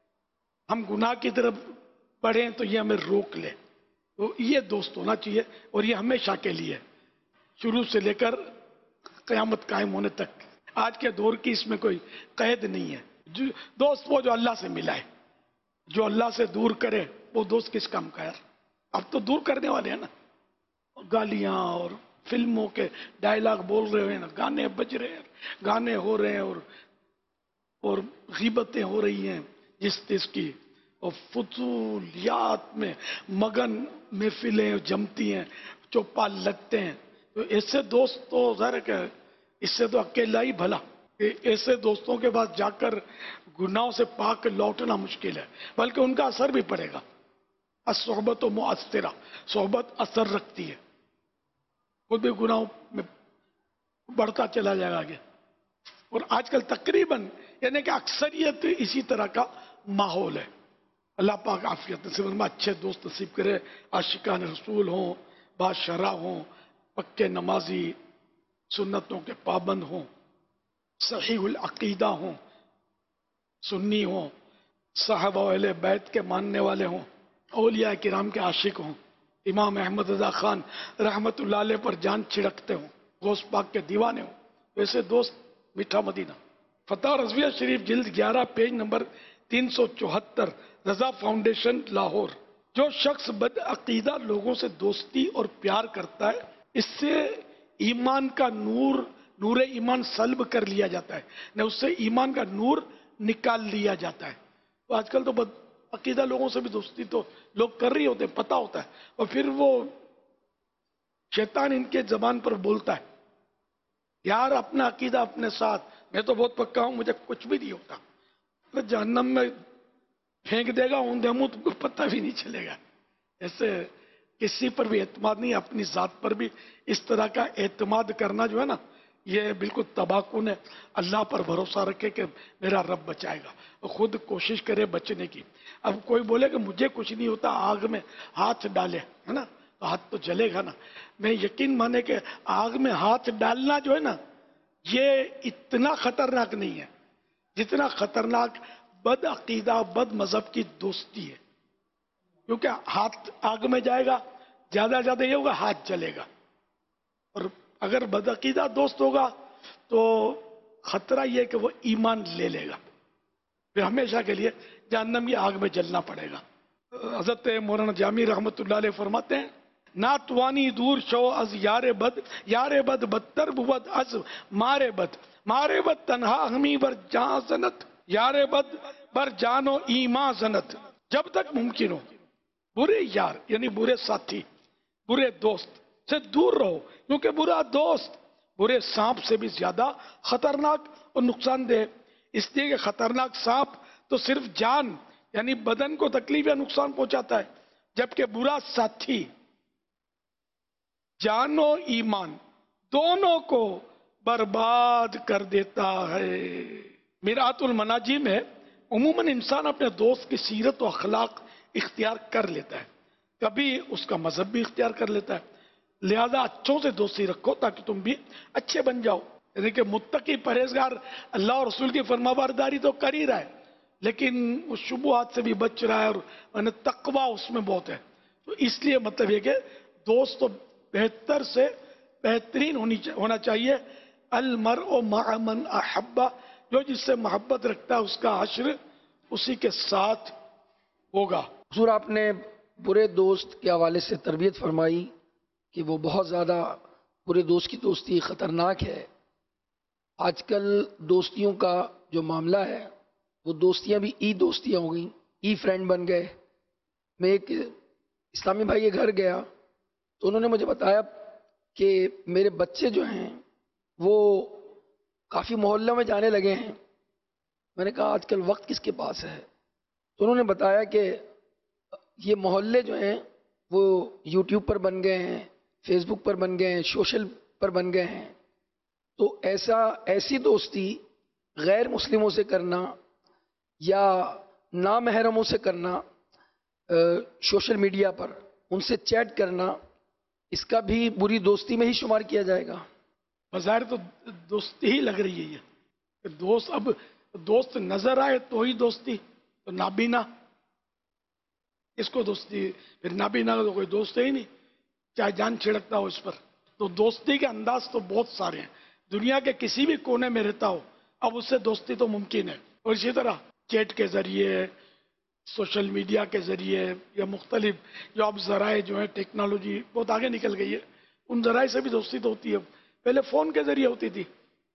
ہم گناہ کی طرف بڑھیں تو یہ ہمیں روک لے. تو یہ دوست ہونا چاہیے, اور یہ ہمیشہ کے لیے, شروع سے لے کر قیامت قائم ہونے تک. آج کے دور کی اس میں کوئی قید نہیں ہے. جو دوست وہ جو اللہ سے ملا ہے, جو اللہ سے دور کرے وہ دوست کس کام کا ہے. اب تو دور کرنے والے ہیں نا, گالیاں اور فلموں کے ڈائلاگ بول رہے ہیں, گانے بج رہے ہیں, گانے ہو رہے ہیں, اور اور غیبتیں ہو رہی ہیں جس تیس کی, اور فضولیات میں مگن محفلیں جمتی ہیں, چوپال لگتے ہیں. تو ایسے دوست تو ظاہر کہ اس سے تو اکیلا ہی بھلا. ایسے دوستوں کے پاس جا کر گناہوں سے پاک لوٹنا مشکل ہے, بلکہ ان کا اثر بھی پڑے گا. الصحبت و مؤثرہ, صحبت اثر رکھتی ہے, خود بھی گناہوں میں بڑھتا چلا جائے گا آگے. اور آج کل تقریباً یعنی کہ اکثریت اسی طرح کا ماحول ہے. اللہ پاک عافیت نصیب فرمائے, اچھے دوست نصیب کرے, عاشقان رسول ہوں, باشرع ہوں, پکے نمازی, سنتوں کے پابند ہوں, صحیح العقیدہ ہوں, سنی ہوں, صحابہ و اہل بیت کے ماننے والے ہوں, اولیاء کرام کے عاشق ہوں, امام احمد رضا خان رحمت اللہ علیہ پر جان چھڑکتے ہوں, غوث پاک کے دیوانے ہوں. ویسے دوست میٹھا مدینہ. فتح رضویہ شریف جلد گیارہ پیج نمبر تین سو چوہتر, رضا فاؤنڈیشن لاہور. جو شخص بد عقیدہ لوگوں سے دوستی اور پیار کرتا ہے, اس سے ایمان کا نور نور ایمان سلب کر لیا جاتا ہے, نہ اس سے ایمان کا نور نکال لیا جاتا ہے. تو آج کل تو بد عقیدہ لوگوں سے بھی دوستی تو لوگ کر رہی ہوتے ہیں, پتہ ہوتا ہے, اور پھر وہ شیطان ان کے زبان پر بولتا ہے, یار اپنا عقیدہ اپنے ساتھ, میں تو بہت پکا ہوں, مجھے کچھ بھی نہیں ہوتا. جہنم میں پھینک دے گا اوندھے منہ, تم کو پتہ بھی نہیں چلے گا. ایسے کسی پر بھی اعتماد نہیں, اپنی ذات پر بھی اس طرح کا اعتماد کرنا جو ہے نا, یہ بالکل تباہ کن ہے. اللہ پر بھروسہ رکھے کہ میرا رب بچائے گا, اور خود کوشش کرے بچنے کی. اب کوئی بولے کہ مجھے کچھ نہیں ہوتا, آگ میں ہاتھ ڈالے, ہے نا, تو ہاتھ تو جلے گا نا. میں یقین مانے کہ آگ میں ہاتھ ڈالنا جو ہے نا, یہ اتنا خطرناک نہیں ہے جتنا خطرناک بد عقیدہ بد مذہب کی دوستی ہے. کیونکہ ہاتھ آگ میں جائے گا, زیادہ زیادہ یہ ہوگا ہاتھ جلے گا. اور اگر بد عقیدہ دوست ہوگا تو خطرہ یہ کہ وہ ایمان لے لے گا, پھر ہمیشہ کے لیے جہنم کی آگ میں جلنا پڑے گا. حضرت مولانا جامی رحمت اللہ علیہ فرماتے ہیں, ناتوانی دور شو از یار بد, یار بد بدتر بود از مارے بد, مارے بد تنہا ہمی بر جان زنت, یار بد بر جانو ایمان زنت. جب تک ممکن ہو برے یار یعنی برے ساتھی, برے دوست سے دور رہو, کیونکہ برا دوست برے سانپ سے بھی زیادہ خطرناک اور نقصان دہ. اس لیے کہ خطرناک سانپ تو صرف جان یعنی بدن کو تکلیف یا نقصان پہنچاتا ہے، جبکہ برا ساتھی جان و ایمان دونوں کو برباد کر دیتا ہے۔ میرات المناجی میں عموماً انسان اپنے دوست کی سیرت و اخلاق اختیار کر لیتا ہے، کبھی اس کا مذہب بھی اختیار کر لیتا ہے، لہذا اچھوں سے دوستی رکھو تاکہ تم بھی اچھے بن جاؤ۔ یعنی کہ متقی پرہیزگار اللہ اور رسول کی فرما برداری تو کر ہی رہا ہے، لیکن اس شبہات سے بھی بچ رہا ہے، اور تقوی اس میں بہت ہے۔ تو اس لیے مطلب یہ کہ دوست تو بہتر سے بہترین ہونی ہونا چاہیے۔ المرء مع من احبہ، جو جس سے محبت رکھتا ہے اس کا حشر اسی کے ساتھ ہوگا۔ حضور آپ نے برے دوست کے حوالے سے تربیت فرمائی کہ وہ بہت زیادہ برے دوست کی دوستی خطرناک ہے۔ آج کل دوستیوں کا جو معاملہ ہے وہ دوستیاں بھی ای دوستیاں ہو گئیں، ای فرینڈ بن گئے۔ میں ایک اسلامی بھائی کے گھر گیا تو انہوں نے مجھے بتایا کہ میرے بچے جو ہیں وہ کافی محلوں میں جانے لگے ہیں۔ میں نے کہا آج کل وقت کس کے پاس ہے؟ تو انہوں نے بتایا کہ یہ محلے جو ہیں وہ یوٹیوب پر بن گئے ہیں، فیس بک پر بن گئے ہیں، سوشل پر بن گئے ہیں۔ تو ایسا ایسی دوستی غیر مسلموں سے کرنا یا نامحرموں سے کرنا، سوشل میڈیا پر ان سے چیٹ کرنا، اس کا بھی بری دوستی میں ہی شمار کیا جائے گا۔ بظاہر تو دوستی ہی لگ رہی ہے یہ کہ دوست، اب دوست نظر آئے تو ہی دوستی، تو نابینا اس کو دوستی، پھر نابینا تو کوئی دوست ہی نہیں، چاہے جان چھڑکتا ہو اس پر۔ تو دوستی کے انداز تو بہت سارے ہیں، دنیا کے کسی بھی کونے میں رہتا ہو اب اس سے دوستی تو ممکن ہے۔ اور اسی طرح چیٹ کے ذریعے، سوشل میڈیا کے ذریعے یا مختلف جو اب ذرائع جو ہیں، ٹیکنالوجی بہت آگے نکل گئی ہے، ان ذرائع سے بھی دوستی تو ہوتی ہے۔ پہلے فون کے ذریعے ہوتی تھی،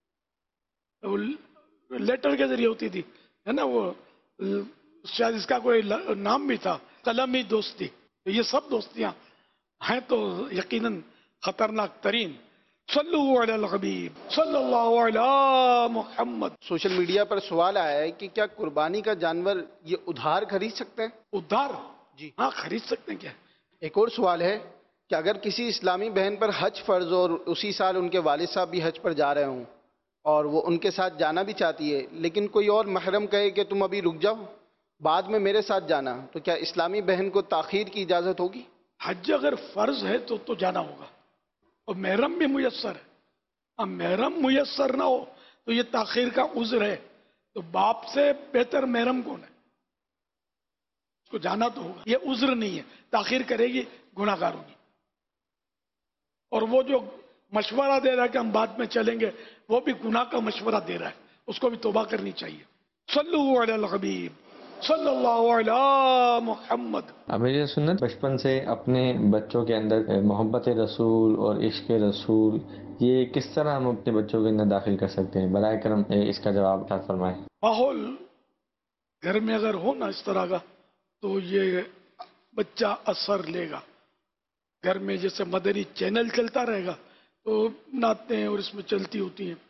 لیٹر کے ذریعے ہوتی تھی، ہے نا، وہ شاید اس کا کوئی نام بھی تھا، قلمی دوستی۔ یہ سب دوستیاں ہیں تو یقیناً خطرناک ترین۔ صلو علی الحبیب صلی اللہ علی محمد۔ سوشل میڈیا پر سوال آیا ہے کہ کیا قربانی کا جانور یہ ادھار خرید سکتے ہیں؟ ادھار؟ جی ہاں، خرید سکتے ہیں۔ کیا ایک اور سوال ہے کہ اگر کسی اسلامی بہن پر حج فرض اور اسی سال ان کے والد صاحب بھی حج پر جا رہے ہوں اور وہ ان کے ساتھ جانا بھی چاہتی ہے، لیکن کوئی اور محرم کہے کہ تم ابھی رک جاؤ، بعد میں میرے ساتھ جانا، تو کیا اسلامی بہن کو تاخیر کی اجازت ہوگی؟ حج اگر فرض ہے تو تو جانا ہوگا، اور محرم بھی میسر ہے۔ اب محرم میسر نہ ہو تو یہ تاخیر کا عذر ہے، تو باپ سے بہتر محرم کون ہے؟ اس کو جانا تو ہوگا، یہ عذر نہیں ہے، تاخیر کرے گی گناہ گار ہوگی۔ اور وہ جو مشورہ دے رہا ہے کہ ہم بعد میں چلیں گے، وہ بھی گناہ کا مشورہ دے رہا ہے، اس کو بھی توبہ کرنی چاہیے۔ صلو علی الحبیب صلی اللہ علی محمد۔ امیر سنت بچپن سے اپنے بچوں کے اندر محبت رسول اور عشق رسول، یہ کس طرح ہم اپنے بچوں کے اندر داخل کر سکتے ہیں؟ برائے کرم اس کا جواب عطا فرمائیں۔ ماحول گھر میں اگر ہو نا اس طرح کا تو یہ بچہ اثر لے گا۔ گھر میں جیسے مدنی چینل چلتا رہے گا تو نعتیں اور اس میں چلتی ہوتی ہیں،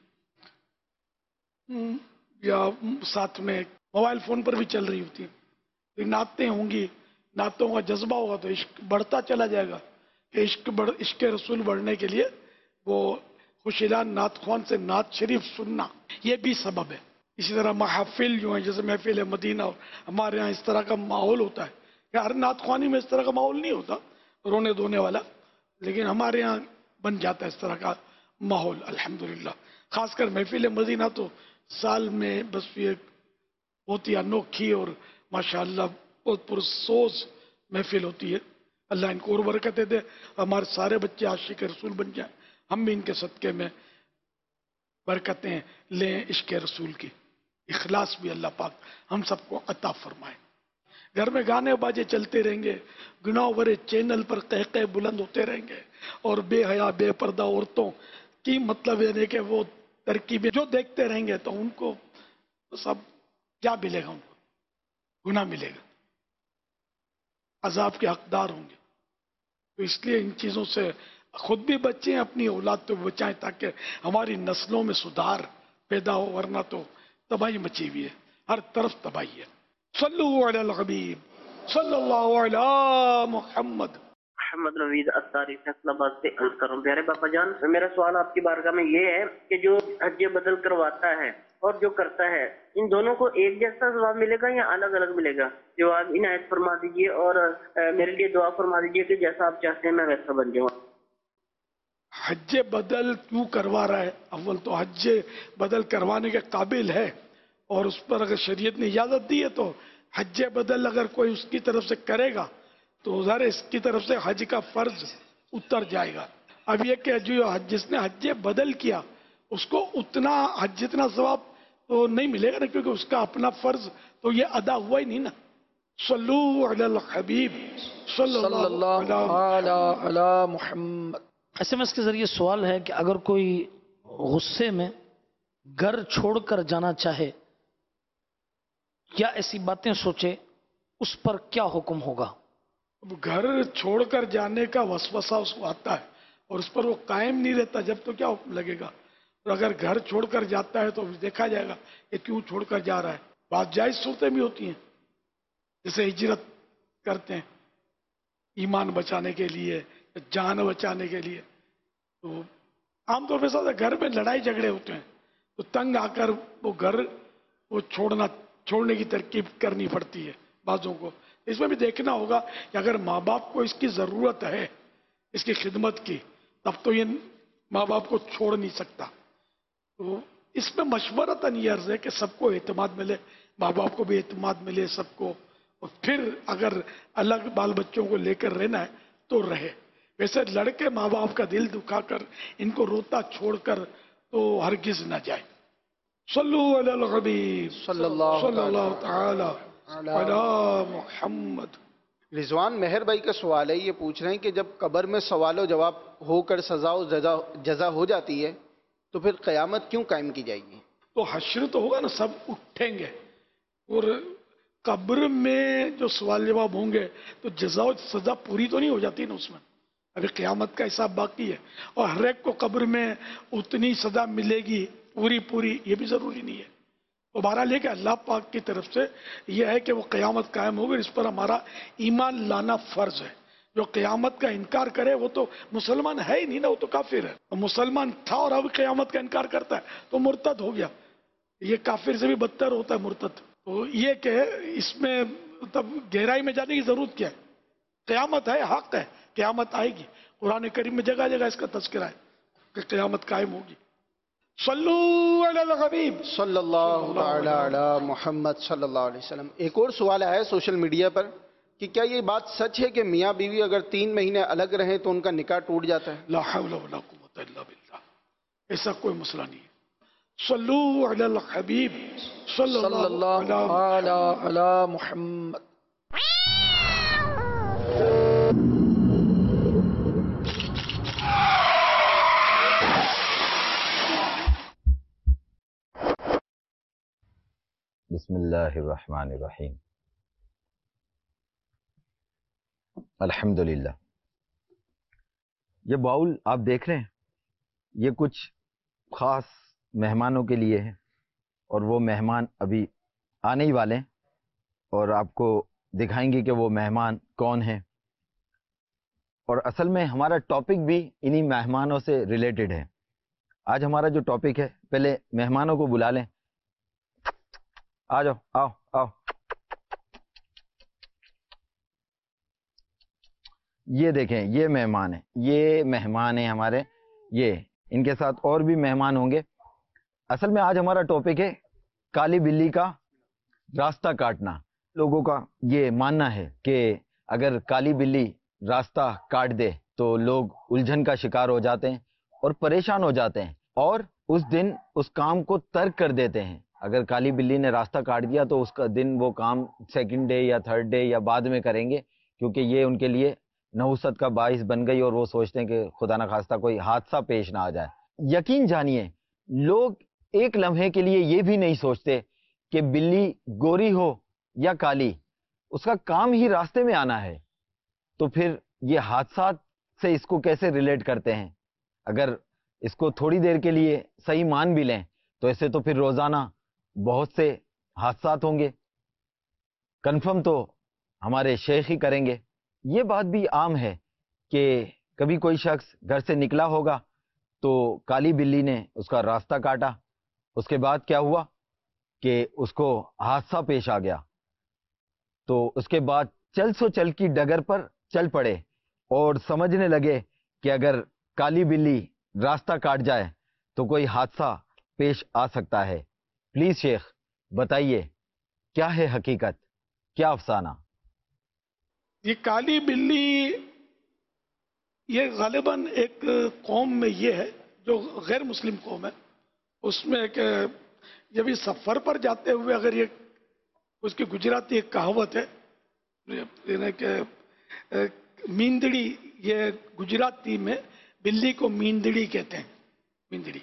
یا ساتھ میں موبائل فون پر بھی چل رہی ہوتی ہیں، نعتیں ہوں گی، نعتوں کا جذبہ ہوگا تو عشق بڑھتا چلا جائے گا۔ کہ عشق بڑھ عشق رسول بڑھنے کے لیے وہ خوشیلان نعت خوان سے نعت شریف سننا یہ بھی سبب ہے۔ اسی طرح محافل جو ہیں، جیسے محفل مدینہ، ہمارے ہاں اس طرح کا ماحول ہوتا ہے کہ ہر نعت خوانی میں اس طرح کا ماحول نہیں ہوتا رونے دھونے والا، لیکن ہمارے ہاں بن جاتا ہے اس طرح کا ماحول الحمدللہ۔ خاص کر محفل مدینہ تو سال میں بس یہ ہوتی انوکھی اور ماشاءاللہ بہت پرسوز محفل ہوتی ہے۔ اللہ ان کو اور برکتیں دے، ہمارے سارے بچے عاشق رسول بن جائیں، ہم بھی ان کے صدقے میں برکتیں لیں عشق رسول کی، اخلاص بھی اللہ پاک ہم سب کو عطا فرمائے۔ گھر میں گانے باجے چلتے رہیں گے، گناہ بھرے چینل پر قہقہ بلند ہوتے رہیں گے، اور بے حیا بے پردہ عورتوں کی مطلب یہ نہیں کہ وہ ترکیبیں جو دیکھتے رہیں گے تو ان کو سب کیا ملے گا، ان کو گناہ ملے گا، عذاب کے حقدار ہوں گے۔ تو اس لیے ان چیزوں سے خود بھی بچیں، اپنی اولاد کو بچائیں تاکہ ہماری نسلوں میں سدھار پیدا ہو، ورنہ تو تباہی مچی ہوئی ہے، ہر طرف تباہی ہے۔ صلو علی الحبیب صلی اللہ علی محمد. محمد نوید اتاری فیصل آباد سے عرض کر رہا ہوں. پیارے باپا جان، میرا سوال آپ کی بارگاہ میں یہ ہے کہ جو حج بدل کرواتا ہے اور جو کرتا ہے، ان دونوں کو ایک جیسا ثواب ملے گا یا الگ الگ ملے گا؟ جواب عنایت فرما دیجیے اور میرے لیے دعا فرما دیجیے کہ جیسا آپ چاہتے ہیں میں ویسا بن جاؤں. حج بدل کیوں کروا رہا ہے؟ اول تو حج بدل کروانے کے قابل ہے، اور اس پر اگر شریعت نے اجازت دی ہے تو حج بدل اگر کوئی اس کی طرف سے کرے گا تو ظاہر اس کی طرف سے حج کا فرض اتر جائے گا. اب یہ کہ جو جس نے حج بدل کیا اس کو اتنا حج جتنا ثواب تو نہیں ملے گا نا، کیونکہ اس کا اپنا فرض تو یہ ادا ہوا ہی نہیں نا. صلو علی الحبیب صلی اللہ علی محمد. ایس ایم ایس کے ذریعے سوال ہے کہ اگر کوئی غصے میں گھر چھوڑ کر جانا چاہے یا ایسی باتیں سوچے، اس پر کیا حکم ہوگا؟ گھر چھوڑ کر جانے کا وسوسہ اس کو آتا ہے اور اس پر وہ قائم نہیں رہتا جب تو کیا حکم لگے گا. اور اگر گھر چھوڑ کر جاتا ہے تو دیکھا جائے گا کہ کیوں چھوڑ کر جا رہا ہے. بات جائز صورتیں بھی ہوتی ہیں، جیسے ہجرت کرتے ہیں ایمان بچانے کے لیے، جان بچانے کے لیے. تو عام طور پہ ساتھ گھر میں لڑائی جھگڑے ہوتے ہیں تو تنگ آ کر وہ گھر وہ چھوڑنا چھوڑنے کی ترکیب کرنی پڑتی ہے بعضوں کو. اس میں بھی دیکھنا ہوگا کہ اگر ماں باپ کو اس کی ضرورت ہے، اس کی خدمت کی، تب تو یہ ماں باپ کو چھوڑ نہیں سکتا. تو اس میں مشورتاً یہ عرض ہے کہ سب کو اعتماد ملے، ماں باپ کو بھی اعتماد ملے سب کو، اور پھر اگر الگ بال بچوں کو لے کر رہنا ہے تو رہے. ویسے لڑکے ماں باپ کا دل دکھا کر ان کو روتا چھوڑ کر تو ہرگز نہ جائے. صلو علی الحبیب صلی اللہ تعالی علی محمد. رضوان مہر بھائی کا سوال ہے، یہ پوچھ رہے ہیں کہ جب قبر میں سوال و جواب ہو کر سزا و جزا ہو جاتی ہے تو پھر قیامت کیوں قائم کی جائے گی؟ تو حشر تو ہوگا نا، سب اٹھیں گے اور قبر میں جو سوال جواب ہوں گے تو جزا و سزا پوری تو نہیں ہو جاتی نا، اس میں ابھی قیامت کا حساب باقی ہے. اور ہر ایک کو قبر میں اتنی سزا ملے گی پوری پوری یہ بھی ضروری نہیں ہے. تو بہرحال یہ کہ اللہ پاک کی طرف سے یہ ہے کہ وہ قیامت قائم ہوگی، اس پر ہمارا ایمان لانا فرض ہے. جو قیامت کا انکار کرے وہ تو مسلمان ہے ہی نہیں نا، وہ تو کافر ہے. اور مسلمان تھا اور اب قیامت کا انکار کرتا ہے تو مرتد ہو گیا. یہ کافر سے بھی بدتر ہوتا ہے مرتد. تو یہ کہ اس میں تب گہرائی میں جانے کی ضرورت کیا ہے؟ قیامت ہے، حق ہے، قیامت آئے گی. قرآن کریم میں جگہ جگہ اس کا تذکرہ ہے کہ قیامت قائم ہوگی. صلو علی الحبیب صلی اللہ تعالی علی محمد صلی اللہ علیہ وسلم. ایک اور سوال آیا ہے سوشل میڈیا پر کہ کیا یہ بات سچ ہے کہ میاں بیوی اگر تین مہینے الگ رہیں تو ان کا نکاح ٹوٹ جاتا ہے؟ لا حول ولا قوت الا باللہ، ایسا کوئی مسئلہ نہیں ہے. صلو علی الحبیب صلی اللہ تعالی علی محمد. بسم اللہ الرحمن الرحیم. الحمدللہ. یہ باؤل آپ دیکھ رہے ہیں، یہ کچھ خاص مہمانوں کے لیے ہے، اور وہ مہمان ابھی آنے ہی والے ہیں اور آپ کو دکھائیں گے کہ وہ مہمان کون ہیں. اور اصل میں ہمارا ٹاپک بھی انہی مہمانوں سے ریلیٹڈ ہے. آج ہمارا جو ٹاپک ہے، پہلے مہمانوں کو بلا لیں. آ جاؤ، آؤ آؤ. یہ دیکھیں، یہ مہمان ہیں، یہ مہمان ہیں ہمارے. یہ ان کے ساتھ اور بھی مہمان ہوں گے. اصل میں آج ہمارا ٹاپک ہے کالی بلی کا راستہ کاٹنا. لوگوں کا یہ ماننا ہے کہ اگر کالی بلی راستہ کاٹ دے تو لوگ الجھن کا شکار ہو جاتے ہیں اور پریشان ہو جاتے ہیں، اور اس دن اس کام کو ترک کر دیتے ہیں. اگر کالی بلی نے راستہ کاٹ دیا تو اس کا دن وہ کام سیکنڈ ڈے یا تھرڈ ڈے یا بعد میں کریں گے، کیونکہ یہ ان کے لیے نحوست کا باعث بن گئی اور وہ سوچتے ہیں کہ خدا نہ خواستہ کوئی حادثہ پیش نہ آ جائے. یقین جانیے، لوگ ایک لمحے کے لیے یہ بھی نہیں سوچتے کہ بلی گوری ہو یا کالی، اس کا کام ہی راستے میں آنا ہے. تو پھر یہ حادثات سے اس کو کیسے ریلیٹ کرتے ہیں؟ اگر اس کو تھوڑی دیر کے لیے صحیح مان بھی لیں تو ایسے تو پھر روزانہ بہت سے حادثات ہوں گے. کنفرم تو ہمارے شیخ ہی کریں گے. یہ بات بھی عام ہے کہ کبھی کوئی شخص گھر سے نکلا ہوگا تو کالی بلی نے اس کا راستہ کاٹا. اس کے بعد کیا ہوا کہ اس کو حادثہ پیش آ گیا. تو اس کے بعد چل سو چل کی ڈگر پر چل پڑے اور سمجھنے لگے کہ اگر کالی بلی راستہ کاٹ جائے تو کوئی حادثہ پیش آ سکتا ہے. پلیز شیخ بتائیے کیا ہے حقیقت, کیا افسانہ؟ یہ کالی بلی یہ غالباً ایک قوم میں یہ ہے جو غیر مسلم قوم ہے, اس میں کہ جب یہ سفر پر جاتے ہوئے اگر یہ اس کی گجراتی ایک کہاوت ہے یعنی کہ میندڑی, یہ گجراتی میں بلی کو میندڑی کہتے ہیں. میندڑی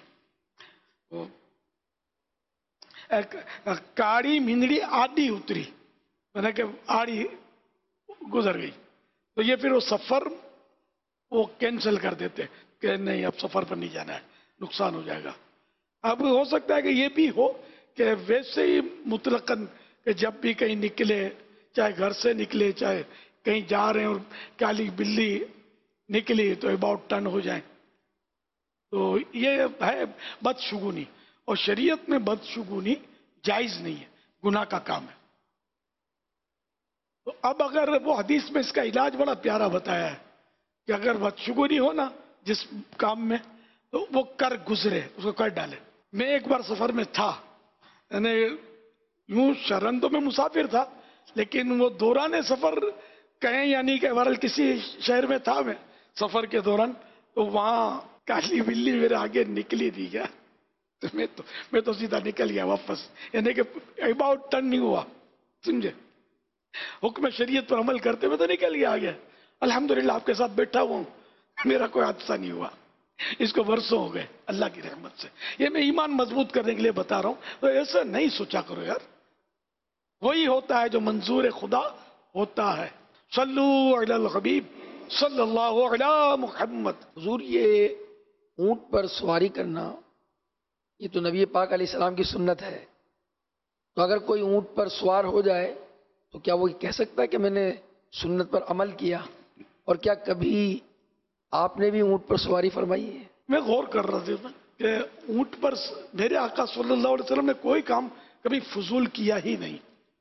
کاڑی میندڑی آڑی اتری یعنی کہ آڑی گزر گئی, تو یہ پھر وہ سفر وہ کینسل کر دیتے کہ نہیں اب سفر پر نہیں جانا ہے, نقصان ہو جائے گا. اب ہو سکتا ہے کہ یہ بھی ہو کہ ویسے ہی مطلقاً کہ جب بھی کہیں نکلے, چاہے گھر سے نکلے چاہے کہیں جا رہے ہیں اور کالی بلی نکلی تو اباؤٹ ٹرن ہو جائیں, تو یہ ہے بدشگونی, اور شریعت میں بدشگونی جائز نہیں ہے, گناہ کا کام ہے. تو اب اگر وہ حدیث میں اس کا علاج بڑا پیارا بتایا ہے کہ اگر بدشگونی ہو نا جس کام میں تو وہ کر گزرے, اس کو کر ڈالے. میں ایک بار سفر میں تھا, یعنی یوں شرن تو میں مسافر تھا لیکن وہ دوران سفر کہیں یعنی کہ بہرحال کسی شہر میں تھا میں سفر کے دوران, تو وہاں کالی بلی میرے آگے نکلی تھی کیا, تو میں تو میں تو سیدھا نکل گیا واپس, یعنی کہ اباؤٹ ٹرن نہیں ہوا, سمجھے. حکم شریعت پر عمل کرتے ہوئے تو نکل گیا آگے. الحمدللہ آپ کے ساتھ بیٹھا ہوا ہوں, میرا کوئی حادثہ نہیں ہوا. اس کو برسوں ہو گئے اللہ کی رحمت سے. یہ میں ایمان مضبوط کرنے کے لیے بتا رہا ہوں, تو ایسا نہیں سوچا کرو یار. وہی ہوتا ہے جو منظور خدا ہوتا ہے. صلو علی الحبیب صلی اللہ علی محمد. حضور یہ اونٹ پر سواری کرنا یہ تو نبی پاک علیہ السلام کی سنت ہے, تو اگر کوئی اونٹ پر سوار ہو جائے تو کیا وہ کہہ سکتا ہے کہ میں نے سنت پر عمل کیا؟ اور کیا کبھی آپ نے بھی اونٹ پر سواری فرمائی ہے؟ میں غور کر رہا تھا کہ اونٹ پر میرے آقا صلی اللہ علیہ وسلم نے کوئی کام کبھی فضول کیا ہی نہیں.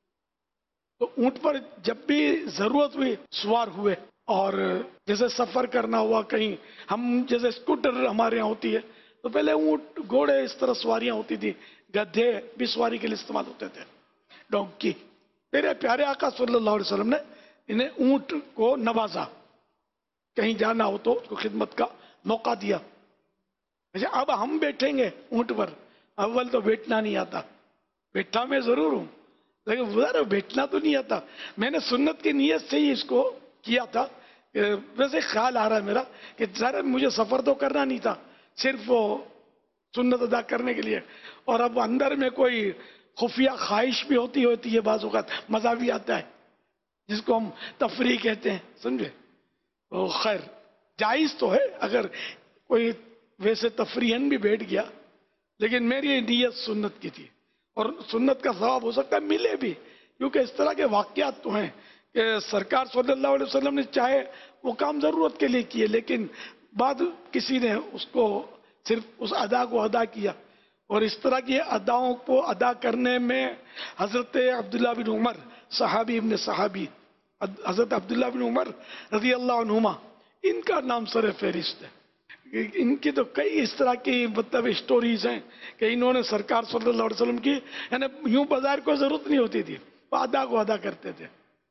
تو اونٹ پر جب بھی ضرورت ہوئی سوار ہوئے, اور جیسے سفر کرنا ہوا کہیں, ہم جیسے اسکوٹر ہمارے یہاں ہوتی ہے تو پہلے اونٹ گھوڑے اس طرح سواریاں ہوتی تھی, گدھے بھی سواری کے لیے استعمال ہوتے تھے, ڈونکی. میرے پیارے آقا صلی اللہ علیہ وسلم نے انہیں اونٹ کو نوازا, کہیں جانا ہو تو اس کو خدمت کا موقع دیا. اچھا اب ہم بیٹھیں گے اونٹ پر, اول تو بیٹھنا نہیں آتا, بیٹھا میں ضرور ہوں لیکن وہ بیٹھنا تو نہیں آتا. میں نے سنت کی نیت سے ہی اس کو کیا تھا, ویسے خیال آ رہا ہے میرا کہ ذرا مجھے سفر تو کرنا نہیں تھا, صرف وہ سنت ادا کرنے کے لیے. اور اب اندر میں کوئی خفیہ خواہش بھی ہوتی ہوتی ہے, بعض اوقات مزہ بھی آتا ہے جس کو ہم تفریح کہتے ہیں, سمجھے. تو خیر جائز تو ہے اگر کوئی ویسے تفریحاً بھی بیٹھ گیا, لیکن میری نیت سنت کی تھی, اور سنت کا ثواب ہو سکتا ہے ملے بھی, کیونکہ اس طرح کے واقعات تو ہیں کہ سرکار صلی اللہ علیہ وسلم نے چاہے وہ کام ضرورت کے لیے کیے, لیکن بعد کسی نے اس کو صرف اس ادا کو ادا کیا, اور اس طرح کی اداؤں کو ادا کرنے میں حضرت عبداللہ بن عمر صحابی ابن صحابی حضرت عبداللہ بن عمر رضی اللہ عنہما, ان کا نام سر فہرست ہے. ان کی تو کئی اس طرح کی مطلب اسٹوریز ہیں کہ انہوں نے سرکار صلی اللہ علیہ وسلم کی یعنی یوں بازار کو ضرورت نہیں ہوتی تھی, وہ ادا کو ادا کرتے تھے.